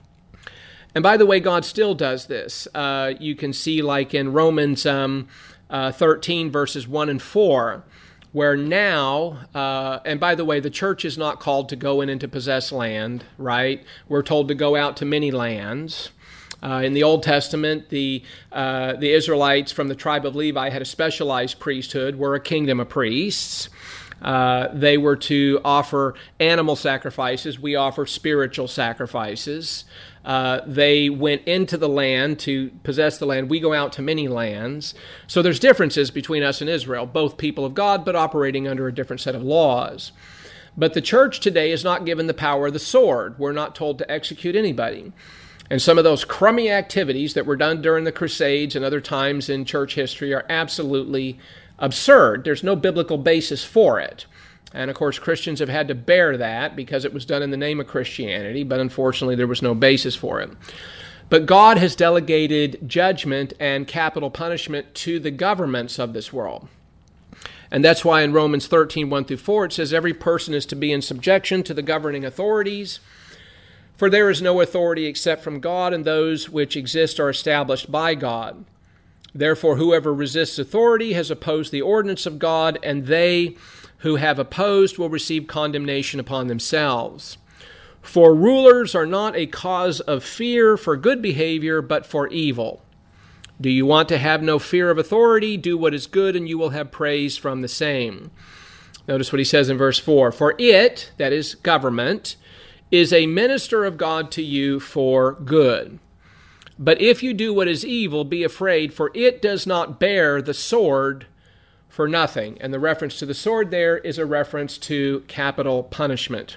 And by the way, God still does this. Uh, you can see like in Romans um, uh, thirteen, verses one and four, where now, uh, and by the way, the church is not called to go in and to possess land, right? We're told to go out to many lands. Uh, in the Old Testament, the uh, the Israelites from the tribe of Levi had a specialized priesthood, were a kingdom of priests. Uh, they were to offer animal sacrifices. We offer spiritual sacrifices. Uh, they went into the land to possess the land. We go out to many lands. So there's differences between us and Israel, both people of God, but operating under a different set of laws. But the church today is not given the power of the sword. We're not told to execute anybody. And some of those crummy activities that were done during the Crusades and other times in church history are absolutely absurd. There's no biblical basis for it. And of course, Christians have had to bear that because it was done in the name of Christianity, but unfortunately there was no basis for it. But God has delegated judgment and capital punishment to the governments of this world. And that's why in Romans thirteen, one through four, it says, every person is to be in subjection to the governing authorities, for there is no authority except from God, and those which exist are established by God. Therefore, whoever resists authority has opposed the ordinance of God, and they who have opposed will receive condemnation upon themselves. For rulers are not a cause of fear for good behavior, but for evil. Do you want to have no fear of authority? Do what is good, and you will have praise from the same. Notice what he says in verse four. For it, that is government, is a minister of God to you for good. But if you do what is evil, be afraid, for it does not bear the sword for nothing. And the reference to the sword there is a reference to capital punishment.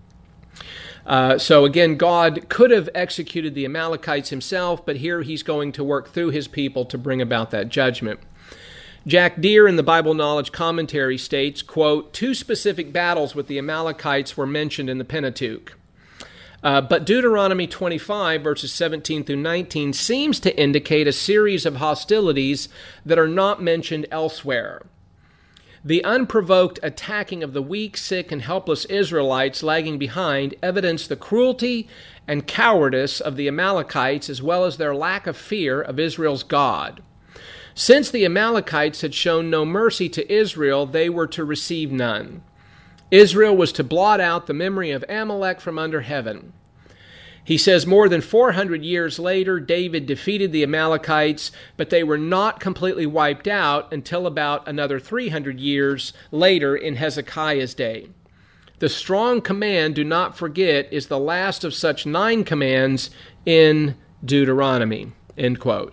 Uh, so again, God could have executed the Amalekites himself, but here he's going to work through his people to bring about that judgment. Jack Deere in the Bible Knowledge Commentary states, quote, two specific battles with the Amalekites were mentioned in the Pentateuch. Uh, but Deuteronomy twenty-five, verses seventeen through nineteen, seems to indicate a series of hostilities that are not mentioned elsewhere. The unprovoked attacking of the weak, sick, and helpless Israelites lagging behind evidence the cruelty and cowardice of the Amalekites, as well as their lack of fear of Israel's God. Since the Amalekites had shown no mercy to Israel, they were to receive none. Israel was to blot out the memory of Amalek from under heaven. He says more than four hundred years later, David defeated the Amalekites, but they were not completely wiped out until about another three hundred years later in Hezekiah's day. The strong command, do not forget, is the last of such nine commands in Deuteronomy, end quote.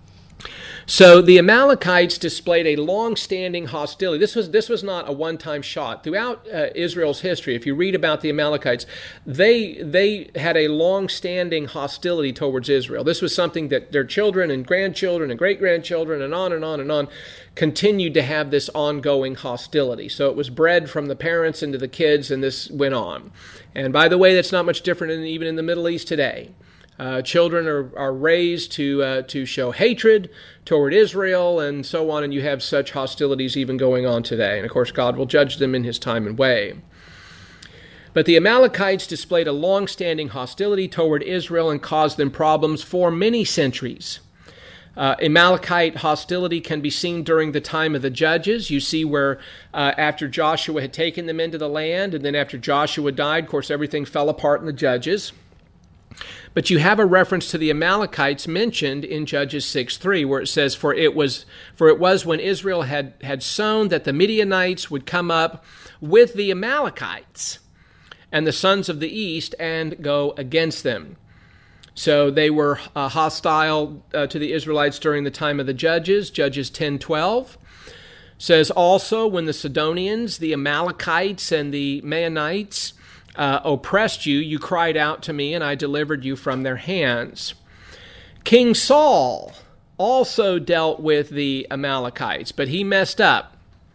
So the Amalekites displayed a long-standing hostility. This was this was not a one-time shot. Throughout uh, Israel's history, if you read about the Amalekites, they they had a long-standing hostility towards Israel. This was something that their children and grandchildren and great-grandchildren and on and on and on continued to have this ongoing hostility. So it was bred from the parents into the kids, and this went on. And by the way, that's not much different in, even in the Middle East today. Uh, children are, are raised to uh, to show hatred toward Israel and so on, and you have such hostilities even going on today. And of course, God will judge them in his time and way. But the Amalekites displayed a long-standing hostility toward Israel and caused them problems for many centuries. Uh, Amalekite hostility can be seen during the time of the Judges. You see where uh, after Joshua had taken them into the land, and then after Joshua died, of course, everything fell apart in the Judges. But you have a reference to the Amalekites mentioned in Judges six three, where it says, For it was for it was when Israel had, had sown that the Midianites would come up with the Amalekites and the sons of the east and go against them. So they were uh, hostile uh, to the Israelites during the time of the Judges. Judges ten twelve says also, when the Sidonians, the Amalekites, and the Maonites Uh, oppressed you, you cried out to me, and I delivered you from their hands. King Saul also dealt with the Amalekites, but he messed up.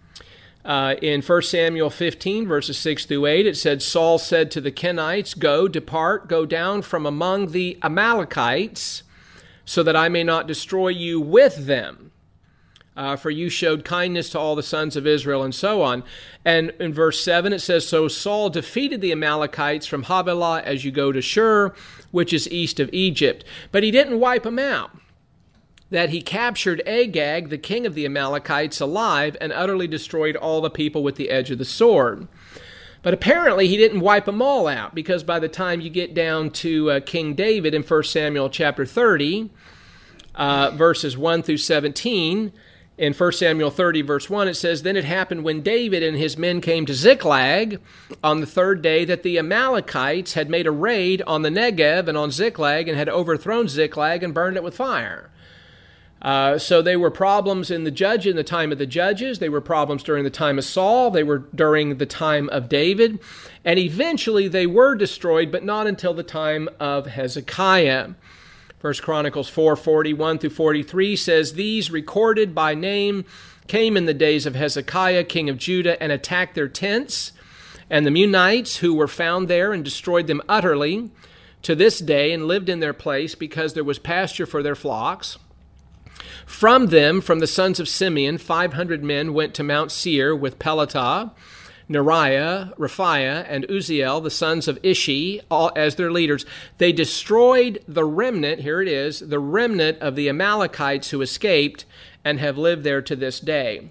Uh, in First Samuel fifteen, verses six through eight, it said, Saul said to the Kenites, Go, depart, go down from among the Amalekites, so that I may not destroy you with them. Uh, for you showed kindness to all the sons of Israel, and so on. And in verse seven it says, So Saul defeated the Amalekites from Havilah as you go to Shur, which is east of Egypt. But he didn't wipe them out. That he captured Agag, the king of the Amalekites, alive, and utterly destroyed all the people with the edge of the sword. But apparently he didn't wipe them all out, because by the time you get down to uh, King David in First Samuel chapter thirty, uh, verses one through seventeen, In First Samuel thirty, verse one, it says, "Then it happened when David and his men came to Ziklag on the third day that the Amalekites had made a raid on the Negev and on Ziklag and had overthrown Ziklag and burned it with fire." Uh, so they were problems in the judge in the time of the judges. They were problems during the time of Saul. They were during the time of David. And eventually they were destroyed, but not until the time of Hezekiah. First Chronicles four, forty-one through forty-three says, "These recorded by name came in the days of Hezekiah, king of Judah, and attacked their tents, and the Munites who were found there and destroyed them utterly to this day and lived in their place because there was pasture for their flocks. From them, from the sons of Simeon, five hundred men went to Mount Seir with Pelatah, Neriah, Raphiah, and Uziel, the sons of Ishi, all as their leaders. They destroyed the remnant," here it is, "the remnant of the Amalekites who escaped and have lived there to this day."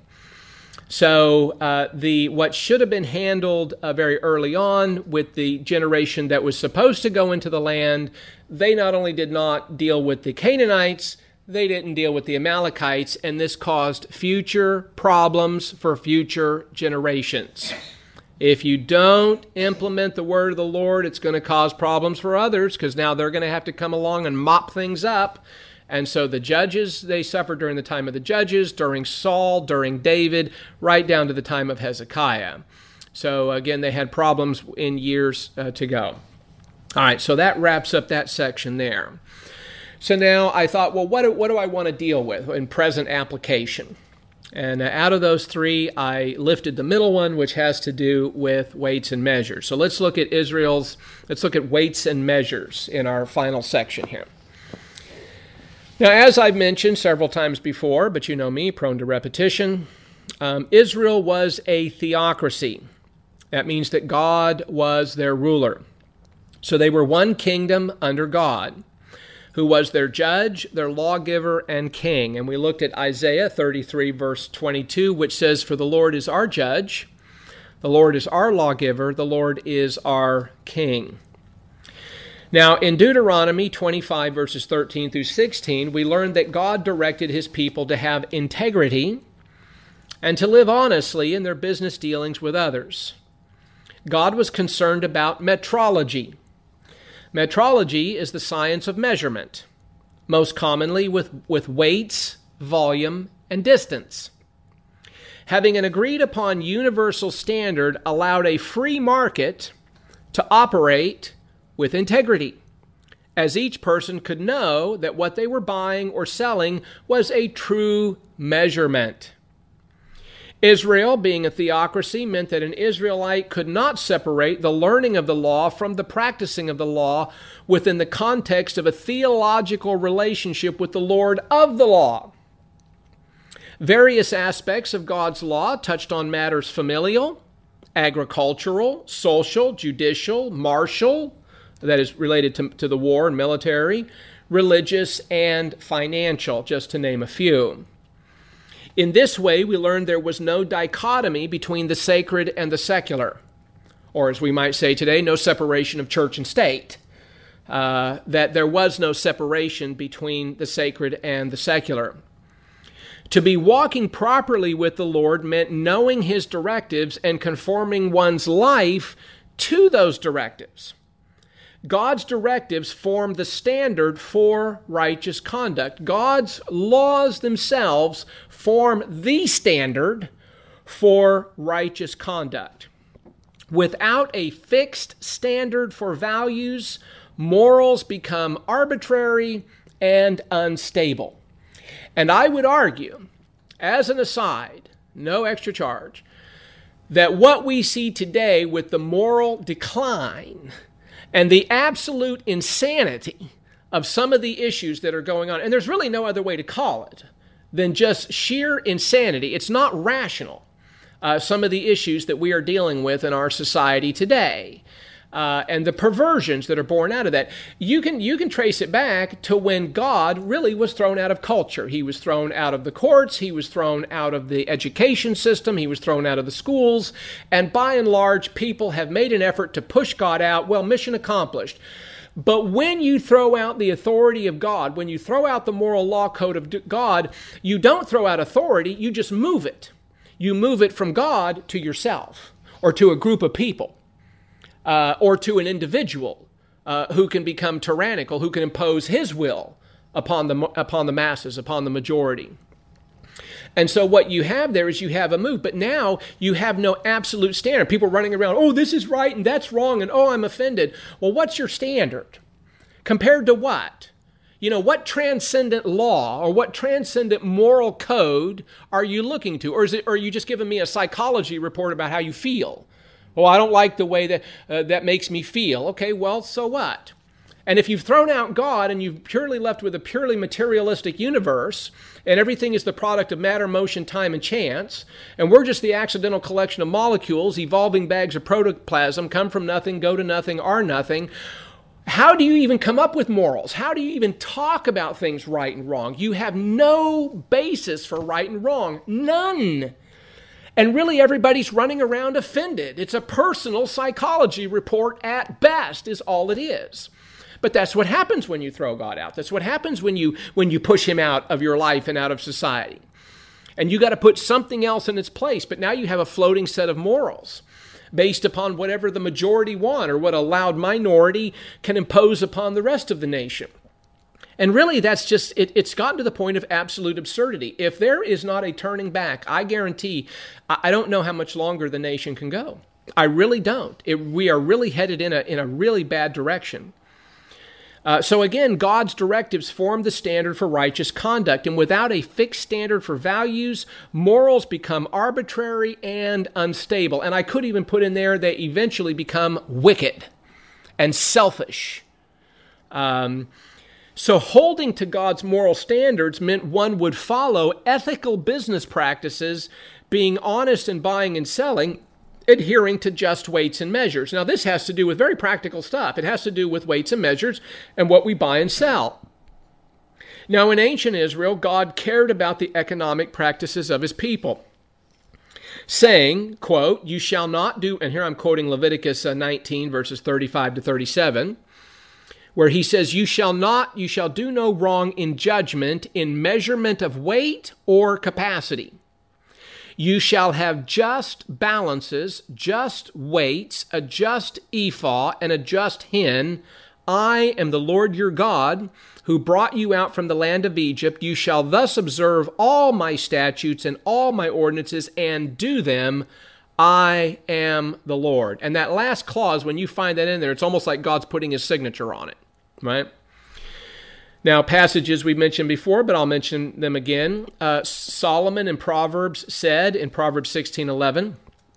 So uh, the what should have been handled uh, very early on with the generation that was supposed to go into the land, they not only did not deal with the Canaanites, they didn't deal with the Amalekites, and this caused future problems for future generations. If you don't implement the word of the Lord, it's going to cause problems for others, because now they're going to have to come along and mop things up. And so the judges, they suffered during the time of the judges, during Saul, during David, right down to the time of Hezekiah. So again, they had problems in years uh, to go. All right, so that wraps up that section there. So now I thought, well, what do, what do I want to deal with in present application? And out of those three, I lifted the middle one, which has to do with weights and measures. So let's look at Israel's, let's look at weights and measures in our final section here. Now, as I've mentioned several times before, but you know me, prone to repetition, um, Israel was a theocracy. That means that God was their ruler. So they were one kingdom under God, who was their judge, their lawgiver, and king. And we looked at Isaiah thirty-three, verse twenty-two, which says, "For the Lord is our judge, the Lord is our lawgiver, the Lord is our king." Now, in Deuteronomy twenty-five, verses thirteen through sixteen, we learned that God directed his people to have integrity and to live honestly in their business dealings with others. God was concerned about metrology. Metrology is the science of measurement, most commonly with, with weights, volume, and distance. Having an agreed-upon universal standard allowed a free market to operate with integrity, as each person could know that what they were buying or selling was a true measurement. Israel, being a theocracy, meant that an Israelite could not separate the learning of the law from the practicing of the law within the context of a theological relationship with the Lord of the law. Various aspects of God's law touched on matters familial, agricultural, social, judicial, martial, that is related to, to the war and military, religious, and financial, just to name a few. In this way, we learned there was no dichotomy between the sacred and the secular, or as we might say today, no separation of church and state, uh, that there was no separation between the sacred and the secular. To be walking properly with the Lord meant knowing his directives and conforming one's life to those directives. God's directives form the standard for righteous conduct. God's laws themselves form the standard for righteous conduct. Without a fixed standard for values, morals become arbitrary and unstable. And I would argue, as an aside, no extra charge, that what we see today with the moral decline and the absolute insanity of some of the issues that are going on, and there's really no other way to call it than just sheer insanity. It's not rational, uh, some of the issues that we are dealing with in our society today. Uh, and the perversions that are born out of that. You can you can trace it back to when God really was thrown out of culture. He was thrown out of the courts. He was thrown out of the education system. He was thrown out of the schools. And by and large, people have made an effort to push God out. Well, mission accomplished. But when you throw out the authority of God, when you throw out the moral law code of God, you don't throw out authority, you just move it. You move it from God to yourself, or to a group of people, uh, or to an individual uh, who can become tyrannical, who can impose his will upon the upon the masses, upon the majority. And so what you have there is you have a move, but now you have no absolute standard. People running around, oh, this is right and that's wrong, and oh, I'm offended. Well, what's your standard? Compared to what? You know, what transcendent law or what transcendent moral code are you looking to? Or is it, or are you just giving me a psychology report about how you feel? Well, I don't like the way that uh, that makes me feel. Okay, well, so what? And if you've thrown out God and you've purely left with a purely materialistic universe, and everything is the product of matter, motion, time, and chance, and we're just the accidental collection of molecules, evolving bags of protoplasm, come from nothing, go to nothing, are nothing, how do you even come up with morals? How do you even talk about things right and wrong? You have no basis for right and wrong. None. And really everybody's running around offended. It's a personal psychology report at best is all it is. But that's what happens when you throw God out. That's what happens when you when you push him out of your life and out of society. And you got to put something else in its place. But now you have a floating set of morals based upon whatever the majority want or what a loud minority can impose upon the rest of the nation. And really that's just, it, it's gotten to the point of absolute absurdity. If there is not a turning back, I guarantee, I don't know how much longer the nation can go. I really don't. It, we are really headed in a in a really bad direction. Uh, so again, God's directives form the standard for righteous conduct, and without a fixed standard for values, morals become arbitrary and unstable. And I could even put in there they eventually become wicked and selfish. Um, so holding to God's moral standards meant one would follow ethical business practices, being honest in buying and selling, adhering to just weights and measures. Now, this has to do with very practical stuff. It has to do with weights and measures and what we buy and sell. Now, in ancient Israel, God cared about the economic practices of his people, saying, quote, you shall not do, and here I'm quoting Leviticus nineteen, verses thirty-five to thirty-seven, where he says, you shall not, you shall do no wrong in judgment, in measurement of weight or capacity. You shall have just balances, just weights, a just ephah, and a just hin. I am the Lord your God, who brought you out from the land of Egypt. You shall thus observe all my statutes and all my ordinances and do them. I am the Lord. And that last clause, when you find that in there, it's almost like God's putting his signature on it, right? Now, passages we mentioned before, but I'll mention them again. Uh, Solomon in Proverbs said, in Proverbs sixteen eleven,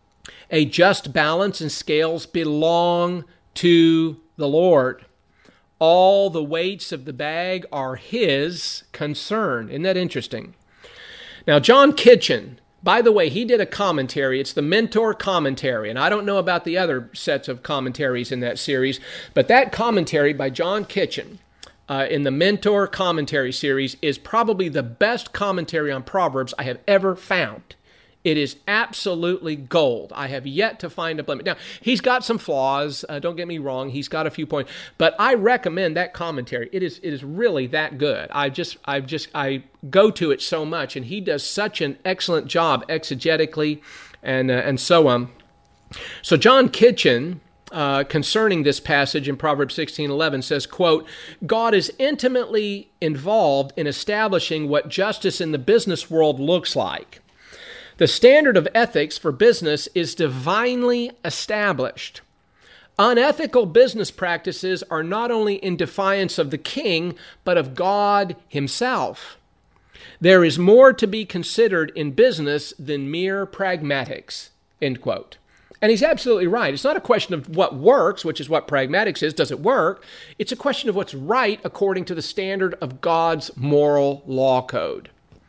a just balance and scales belong to the Lord. All the weights of the bag are his concern. Isn't that interesting? Now, John Kitchen, by the way, he did a commentary. It's the Mentor Commentary, and I don't know about the other sets of commentaries in that series, but that commentary by John Kitchen, Uh, in the Mentor Commentary series, is probably the best commentary on Proverbs I have ever found. It is absolutely gold. I have yet to find a blemish. Now, he's got some flaws. Uh, don't get me wrong. He's got a few points, but I recommend that commentary. It is it is really that good. I just I just I go to it so much, and he does such an excellent job exegetically, and uh, and so on. So John Kitchen, Uh, concerning this passage in Proverbs sixteen eleven says, quote, God is intimately involved in establishing what justice in the business world looks like. The standard of ethics for business is divinely established. Unethical business practices are not only in defiance of the king, but of God himself. There is more to be considered in business than mere pragmatics, end quote. And he's absolutely right. It's not a question of what works, which is what pragmatics is. Does it work? It's a question of what's right according to the standard of God's moral law code.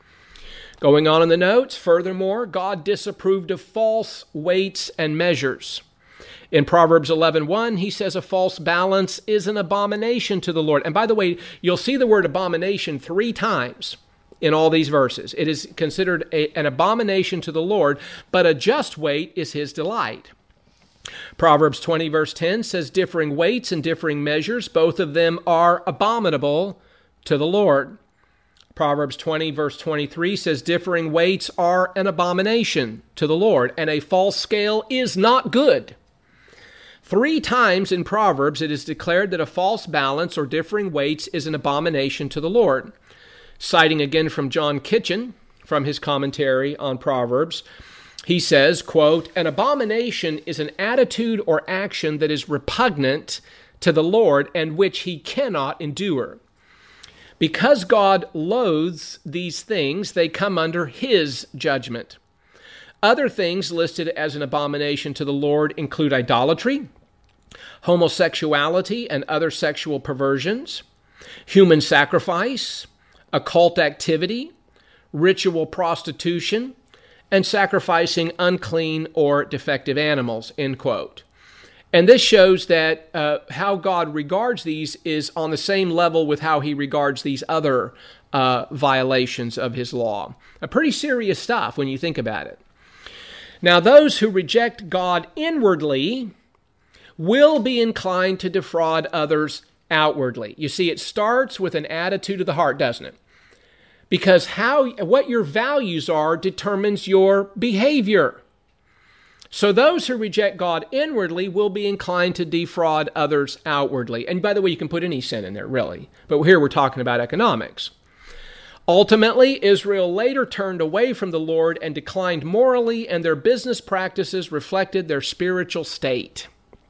Going on in the notes, furthermore, God disapproved of false weights and measures. In Proverbs eleven one, he says a false balance is an abomination to the Lord. And by the way, you'll see the word abomination three times in all these verses. It is considered a, an abomination to the Lord, but a just weight is his delight. Proverbs twenty verse ten says, differing weights and differing measures, both of them are abominable to the Lord. Proverbs twenty verse twenty-three says, differing weights are an abomination to the Lord, and a false scale is not good. Three times in Proverbs it is declared that a false balance or differing weights is an abomination to the Lord. Citing again from John Kitchen, from his commentary on Proverbs, he says, quote, an abomination is an attitude or action that is repugnant to the Lord and which he cannot endure. Because God loathes these things, they come under his judgment. Other things listed as an abomination to the Lord include idolatry, homosexuality and other sexual perversions, human sacrifice, occult activity, ritual prostitution, and sacrificing unclean or defective animals, end quote. And this shows that uh, how God regards these is on the same level with how he regards these other uh, violations of his law. A pretty serious stuff when you think about it. Now, those who reject God inwardly will be inclined to defraud others outwardly. You see, it starts with an attitude of the heart, doesn't it? Because how what your values are determines your behavior. So those who reject God inwardly will be inclined to defraud others outwardly. And by the way, you can put any sin in there, really. But here we're talking about economics. Ultimately, Israel later turned away from the Lord and declined morally, and their business practices reflected their spiritual state.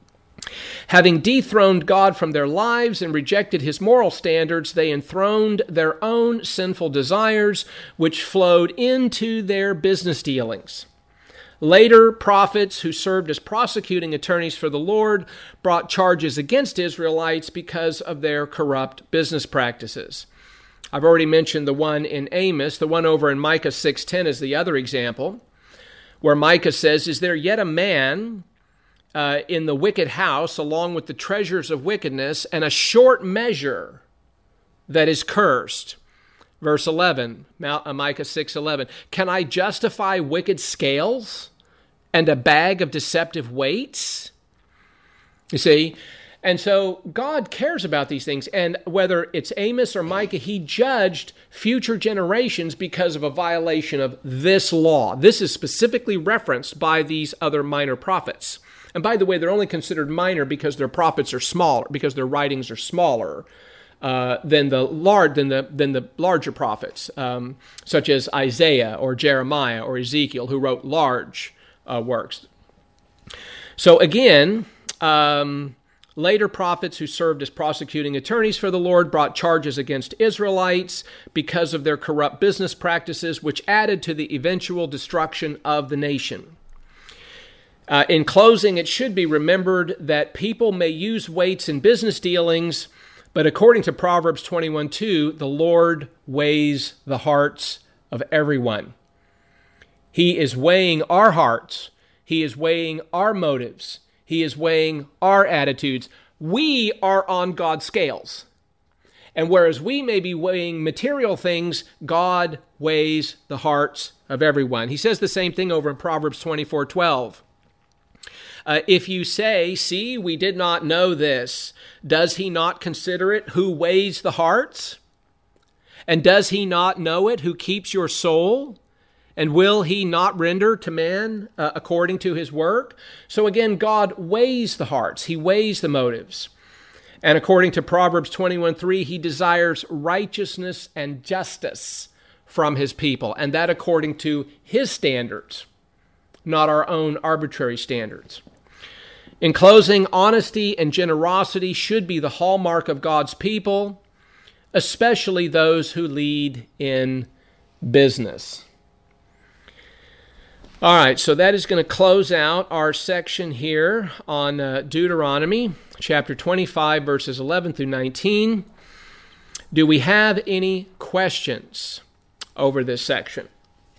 Having dethroned God from their lives and rejected his moral standards, they enthroned their own sinful desires, which flowed into their business dealings. Later, prophets who served as prosecuting attorneys for the Lord brought charges against Israelites because of their corrupt business practices. I've already mentioned the one in Amos. The one over in Micah six ten is the other example, where Micah says, is there yet a man Uh, in the wicked house, along with the treasures of wickedness, and a short measure that is cursed? Verse eleven, Micah six eleven. Can I justify wicked scales and a bag of deceptive weights? You see, and so God cares about these things, and whether it's Amos or Micah, he judged future generations because of a violation of this law. This is specifically referenced by these other minor prophets. And by the way, they're only considered minor because their prophets are smaller, because their writings are smaller uh, than the large than the than the larger prophets, um, such as Isaiah or Jeremiah or Ezekiel, who wrote large uh, works. So again, um, later prophets who served as prosecuting attorneys for the Lord brought charges against Israelites because of their corrupt business practices, which added to the eventual destruction of the nation. Uh, in closing, it should be remembered that people may use weights in business dealings, but according to Proverbs twenty-one two, the Lord weighs the hearts of everyone. He is weighing our hearts. He is weighing our motives. He is weighing our attitudes. We are on God's scales. And whereas we may be weighing material things, God weighs the hearts of everyone. He says the same thing over in Proverbs twenty-four twelve. Uh, if you say, see, we did not know this, does he not consider it who weighs the hearts? And does he not know it who keeps your soul? And will he not render to man uh, according to his work? So again, God weighs the hearts. He weighs the motives. And according to Proverbs twenty-one three, he desires righteousness and justice from his people. And that according to his standards, not our own arbitrary standards. In closing, honesty and generosity should be the hallmark of God's people, especially those who lead in business. All right, so that is going to close out our section here on uh, Deuteronomy, chapter twenty-five, verses eleven through nineteen. Do we have any questions over this section?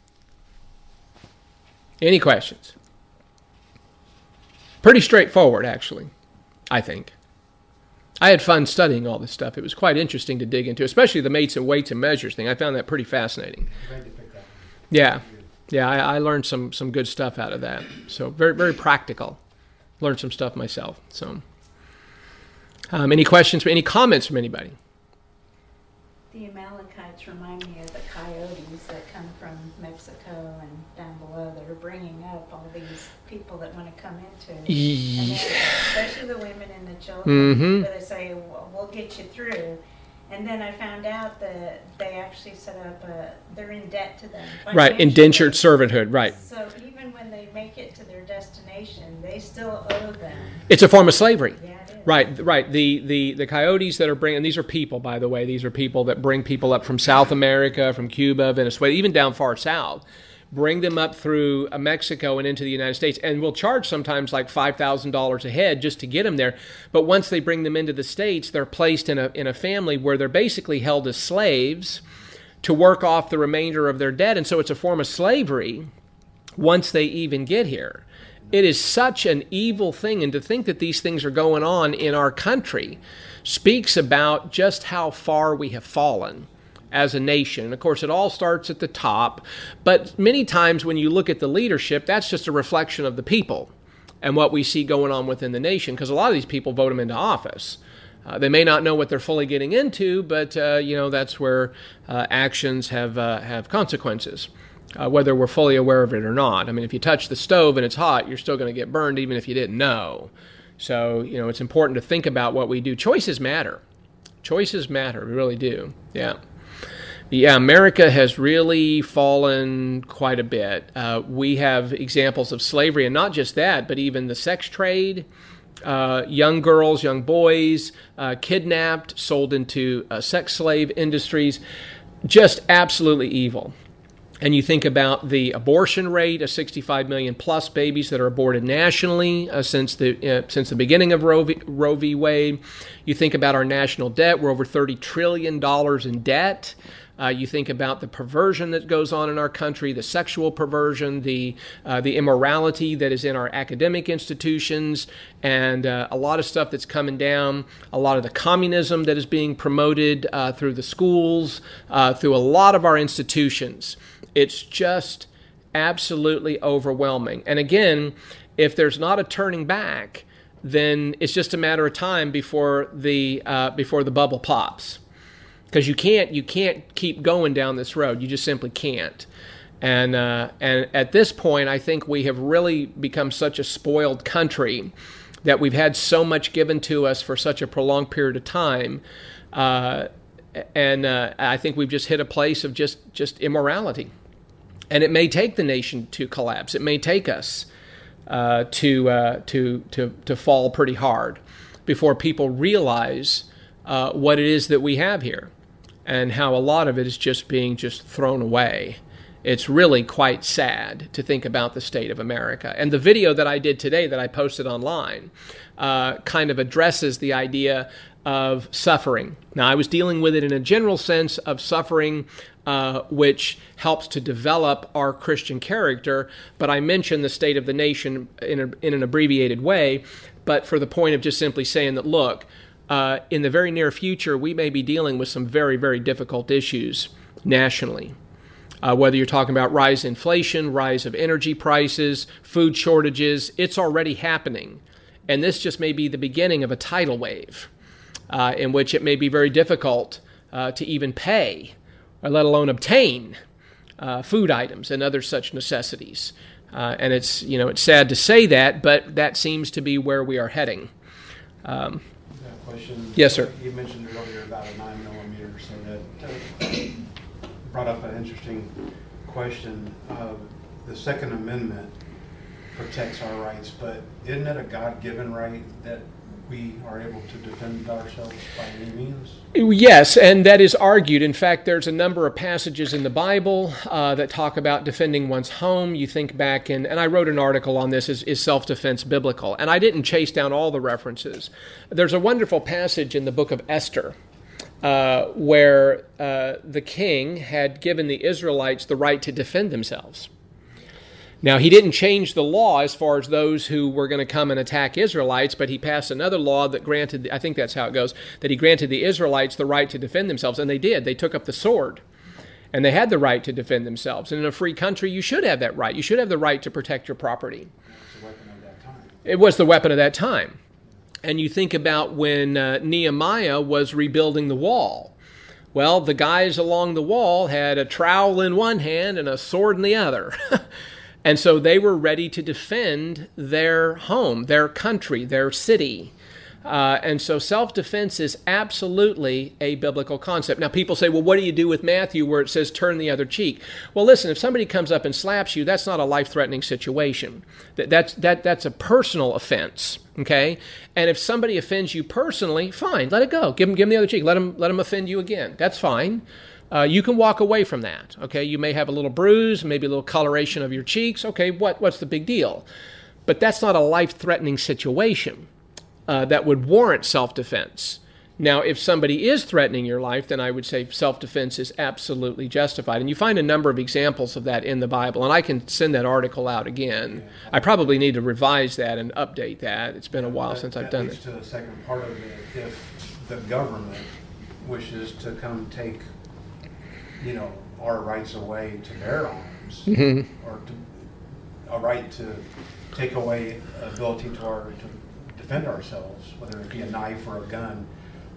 Any questions? Pretty straightforward, actually, I think. I had fun studying all this stuff. It was quite interesting to dig into, especially the mates and weights and measures thing. I found that pretty fascinating. Yeah, yeah, I, I learned some some good stuff out of that. So very, very practical. learned some stuff myself. So, um, any questions, any comments from anybody? The Amalekites remind me of the coyotes that come from Mexico and down below that are bringing up all these people that want to come into it. Yeah. And then, especially the women and the children, Mm-hmm. where they say, well, we'll get you through. And then I found out that they actually set up a, they're in debt to them. Right, financially. indentured servanthood, right. So even when they make it to their destination, they still owe them. It's a form of slavery. Yeah, it is. Right, right. The, the, the coyotes that are bringing, and these are people, by the way, these are people that bring people up from South America, from Cuba, Venezuela, even down far south, bring them up through uh, Mexico and into the United States, and will charge sometimes like five thousand dollars a head just to get them there. But once they bring them into the States, they're placed in a, in a family where they're basically held as slaves to work off the remainder of their debt, and so it's a form of slavery once they even get here. It is such an evil thing, and to think that these things are going on in our country speaks about just how far we have fallen as a nation. And of course, it all starts at the top, but many times when you look at the leadership, that's just a reflection of the people and what we see going on within the nation, because a lot of these people vote them into office. Uh, they may not know what they're fully getting into, but uh, you know that's where uh, actions have uh, have consequences. Uh, whether we're fully aware of it or not. I mean, if you touch the stove and it's hot, you're still going to get burned even if you didn't know. So, you know, it's important to think about what we do. Choices matter. Choices matter. We really do. Yeah. Yeah, America has really fallen quite a bit. Uh, we have examples of slavery, and not just that, but even the sex trade, uh, young girls, young boys, uh, kidnapped, sold into uh, sex slave industries. Just absolutely evil. And you think about the abortion rate of sixty-five million plus babies that are aborted nationally uh, since the uh, since the beginning of Roe v. Roe v. Wade. You think about our national debt. We're over thirty trillion dollars in debt. Uh, you think about the perversion that goes on in our country, the sexual perversion, the uh, the immorality that is in our academic institutions, and uh, a lot of stuff that's coming down, a lot of the communism that is being promoted uh, through the schools, uh, through a lot of our institutions. It's just absolutely overwhelming. And again, if there's not a turning back, then it's just a matter of time before the uh, before the bubble pops. Because you can't you can't keep going down this road. You just simply can't. And uh, and at this point, I think we have really become such a spoiled country that we've had so much given to us for such a prolonged period of time. Uh, and uh, I think we've just hit a place of just, just immorality. And it may take the nation to collapse. It may take us uh, to, uh, to to to fall pretty hard before people realize uh, what it is that we have here, and how a lot of it is just being just thrown away. It's really quite sad to think about the state of America. And the video that I did today that I posted online uh, kind of addresses the idea of suffering. Now, I was dealing with it in a general sense of suffering, uh, which helps to develop our Christian character, but I mentioned the state of the nation in, a, in an abbreviated way, but for the point of just simply saying that, look, uh, in the very near future, we may be dealing with some very, very difficult issues nationally. Uh, whether you're talking about rise in inflation, rise of energy prices, food shortages, it's already happening. And this just may be the beginning of a tidal wave uh, in which it may be very difficult uh, to even pay, or let alone obtain uh, food items and other such necessities. Uh, and it's, you know, it's sad to say that, but that seems to be where we are heading. Um, question. Yes, sir. You mentioned earlier about a nine millimeter, so that uh, brought up an interesting question. Uh, the Second Amendment protects our rights, but isn't it a God-given right that we are able to defend ourselves by any means? Yes, and that is argued. In fact, there's a number of passages in the Bible uh, that talk about defending one's home. You think back in, and I wrote an article on this, is, is self-defense biblical? And I didn't chase down all the references. There's a wonderful passage in the book of Esther uh, where uh, the king had given the Israelites the right to defend themselves. Now, he didn't change the law as far as those who were going to come and attack Israelites, but he passed another law that granted, I think that's how it goes, that he granted the Israelites the right to defend themselves, and they did. They took up the sword, and they had the right to defend themselves. And in a free country, you should have that right. You should have the right to protect your property. It's a weapon of that time. It was the weapon of that time. And you think about when uh, Nehemiah was rebuilding the wall. Well, the guys along the wall had a trowel in one hand and a sword in the other. And so they were ready to defend their home, their country, their city. Uh, and so self-defense is absolutely a biblical concept. Now, people say, well, what do you do with Matthew where it says turn the other cheek? Well, listen, if somebody comes up and slaps you, that's not a life-threatening situation. That, that's, that, that's a personal offense, okay? And if somebody offends you personally, fine, let it go. Give them, give them the other cheek. Let them, let them offend you again. That's fine. Uh, you can walk away from that, okay? You may have a little bruise, maybe a little coloration of your cheeks. Okay, what, what's the big deal? But that's not a life-threatening situation. Uh, that would warrant self-defense. Now, if somebody is threatening your life, then I would say self-defense is absolutely justified. And you find a number of examples of that in the Bible, and I can send that article out again. I probably need to revise that and update that. It's been a while that, since I've that done leads it. to the second part of it. If the government wishes to come take, you know, our rights away to bear arms, mm-hmm. or to, a right to take away ability to our to defend ourselves, whether it be a knife or a gun,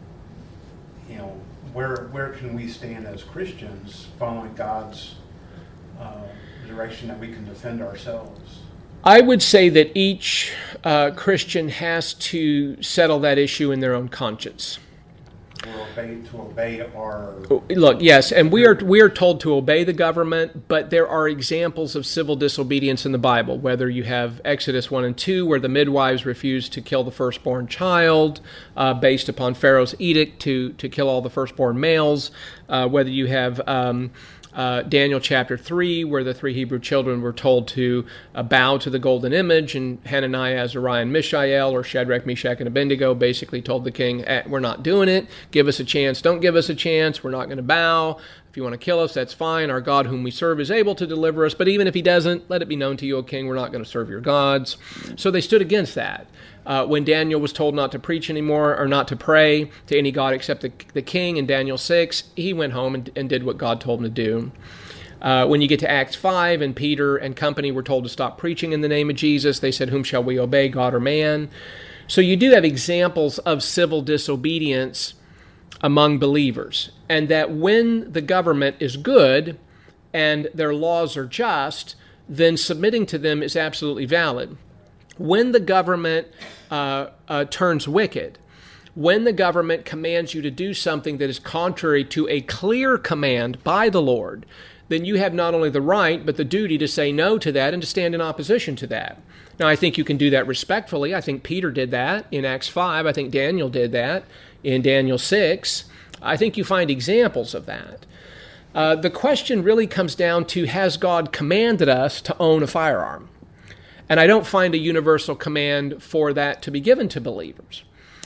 you know, where where can we stand as Christians following God's uh, direction that we can defend ourselves? I would say that each uh, Christian has to settle that issue in their own conscience. Or obey, to obey our... Look, yes, and we are we are told to obey the government, but there are examples of civil disobedience in the Bible, whether you have Exodus one and two, where the midwives refused to kill the firstborn child, uh, based upon Pharaoh's edict to, to kill all the firstborn males, uh, whether you have... Um, Uh, Daniel chapter three, where the three Hebrew children were told to uh, bow to the golden image, and Hananiah, Azariah, and Mishael, or Shadrach, Meshach, and Abednego, basically told the king, eh, we're not doing it. Give us a chance. Don't give us a chance. We're not going to bow. If you want to kill us, that's fine. Our God whom we serve is able to deliver us. But even if he doesn't, let it be known to you, O king, we're not going to serve your gods. So they stood against that. Uh, when Daniel was told not to preach anymore or not to pray to any god except the, the king in Daniel six, he went home and, and did what God told him to do. Uh, when you get to Acts five and Peter and company were told to stop preaching in the name of Jesus, they said, whom shall we obey, God or man? So you do have examples of civil disobedience among believers, and that when the government is good and their laws are just, then submitting to them is absolutely valid. When the government uh, uh, turns wicked, when the government commands you to do something that is contrary to a clear command by the Lord, then you have not only the right, but the duty to say no to that and to stand in opposition to that. Now, I think you can do that respectfully. I think Peter did that in Acts five. I think Daniel did that in Daniel six. I think you find examples of that. Uh, the question really comes down to, has God commanded us to own a firearm? And I don't find a universal command for that to be given to believers.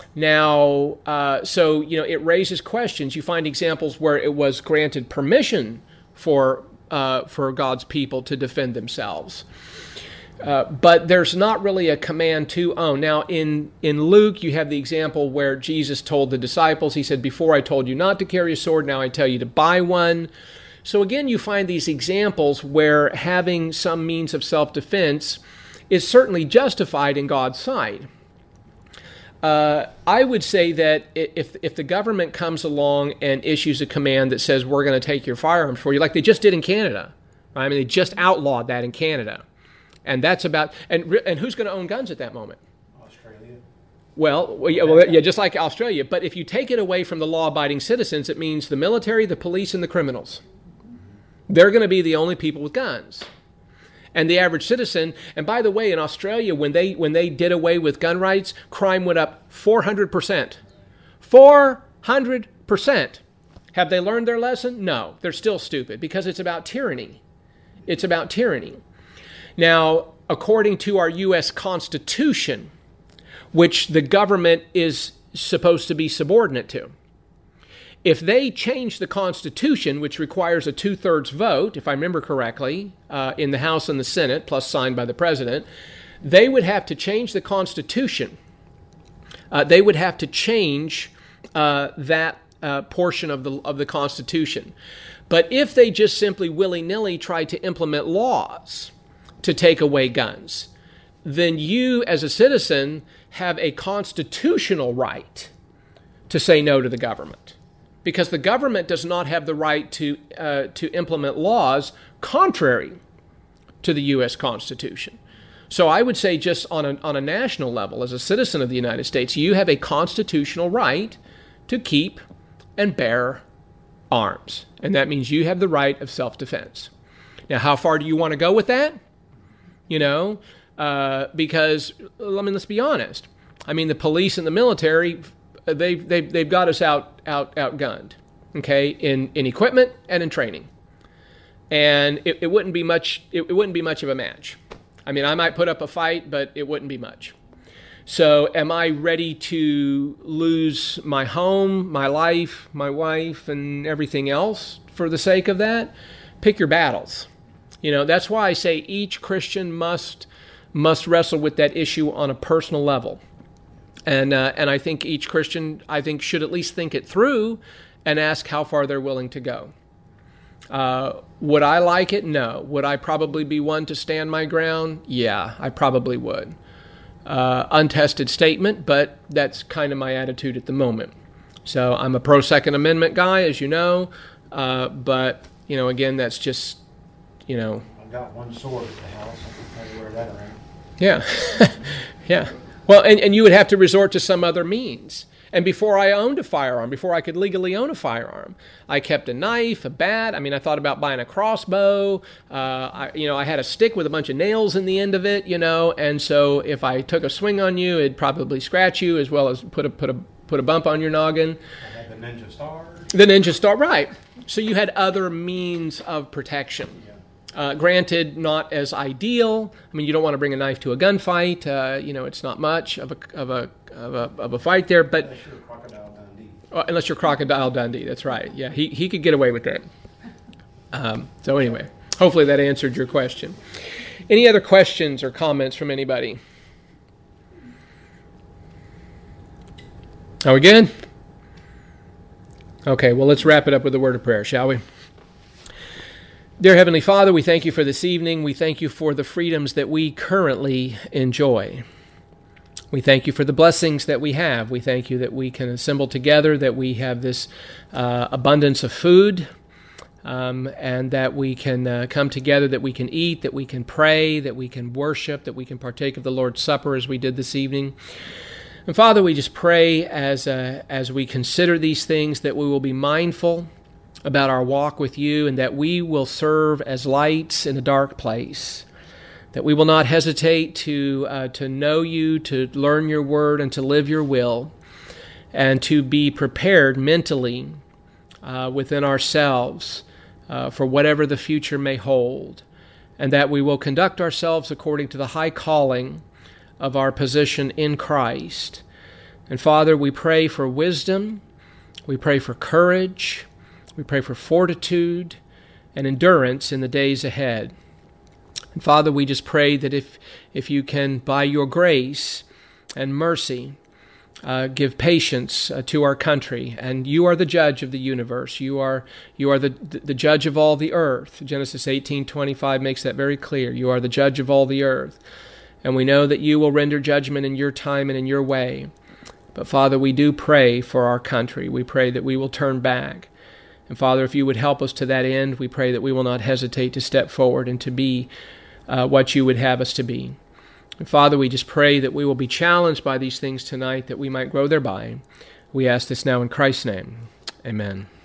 Now, uh, so, you know, it raises questions. You find examples where it was granted permission for uh, for God's people to defend themselves. Uh, but there's not really a command to own. Now, in, in Luke, you have the example where Jesus told the disciples, he said, before I told you not to carry a sword, now I tell you to buy one. So again, you find these examples where having some means of self-defense is certainly justified in God's sight. Uh, I would say that if if the government comes along and issues a command that says we're going to take your firearms for you, like they just did in Canada, right? I mean, they just outlawed that in Canada, and that's about and and who's going to own guns at that moment? Australia. Well, well, yeah, well, yeah, just like Australia. But if you take it away from the law-abiding citizens, it means the military, the police, and the criminals. They're going to be the only people with guns. And the average citizen, and by the way, in Australia, when they when they did away with gun rights, crime went up four hundred percent. four hundred percent. Have they learned their lesson? No, they're still stupid because it's about tyranny. It's about tyranny. Now, according to our U S Constitution, which the government is supposed to be subordinate to, if they change the Constitution, which requires a two-thirds vote, if I remember correctly, uh, in the House and the Senate, plus signed by the President, they would have to change the Constitution. Uh, they would have to change uh, that uh, portion of the of the Constitution. But if they just simply willy-nilly try to implement laws to take away guns, then you as a citizen have a constitutional right to say no to the government, because the government does not have the right to uh, to implement laws contrary to the U S Constitution. So I would say, just on a, on a national level, as a citizen of the United States, you have a constitutional right to keep and bear arms. And that means you have the right of self-defense. Now, how far do you want to go with that? You know, uh, because, I mean, let's be honest. I mean, the police and the military, they've, they've, they've got us out, out, outgunned, okay, in, in equipment and in training. And it, it wouldn't be much, it, it wouldn't be much of a match. I mean, I might put up a fight, but it wouldn't be much. So am I ready to lose my home, my life, my wife, and everything else for the sake of that? Pick your battles. You know, that's why I say each Christian must must wrestle with that issue on a personal level. And uh, and I think each Christian, I think, should at least think it through and ask how far they're willing to go. Uh, would I like it? No. Would I probably be one to stand my ground? Yeah, I probably would. Uh, untested statement, but that's kind of my attitude at the moment. So I'm a pro-Second Amendment guy, as you know, uh, but, you know, again, that's just, you know. I've got one sword at the house. I can probably wear that around. Yeah. Yeah. Well, and, and you would have to resort to some other means. And before I owned a firearm, before I could legally own a firearm, I kept a knife, a bat. I mean, I thought about buying a crossbow. Uh, I, you know, I had a stick with a bunch of nails in the end of it, you know, and so if I took a swing on you, it'd probably scratch you as well as put a put a put a bump on your noggin. I had the Ninja Star. The Ninja Star, right. So you had other means of protection. Yeah. Uh, granted, not as ideal. I mean, you don't want to bring a knife to a gunfight. Uh, you know, it's not much of a of a of a of a fight there. But Unless you're Crocodile Dundee. uh, unless you're Crocodile Dundee, that's right. Yeah, he he could get away with that. Um, so anyway, hopefully that answered your question. Any other questions or comments from anybody? Are we good? Okay. Well, let's wrap it up with a word of prayer, shall we? Dear Heavenly Father, we thank you for this evening. We thank you for the freedoms that we currently enjoy. We thank you for the blessings that we have. We thank you that we can assemble together, that we have this uh, abundance of food, um, and that we can uh, come together, that we can eat, that we can pray, that we can worship, that we can partake of the Lord's Supper as we did this evening. And Father, we just pray as uh, as we consider these things that we will be mindful about our walk with you, and that we will serve as lights in a dark place, that we will not hesitate to uh, to know you, to learn your word, and to live your will, and to be prepared mentally uh, within ourselves uh, for whatever the future may hold, and that we will conduct ourselves according to the high calling of our position in Christ. And Father, we pray for wisdom, we pray for courage, we pray for fortitude and endurance in the days ahead. And Father, we just pray that if if you can, by your grace and mercy, uh, give patience uh, to our country. And you are the judge of the universe. You are you are the the judge of all the earth. Genesis eighteen twenty-five makes that very clear. You are the judge of all the earth. And we know that you will render judgment in your time and in your way. But Father, we do pray for our country. We pray that we will turn back. And Father, if you would help us to that end, we pray that we will not hesitate to step forward and to be uh, what you would have us to be. And Father, we just pray that we will be challenged by these things tonight, that we might grow thereby. We ask this now in Christ's name. Amen.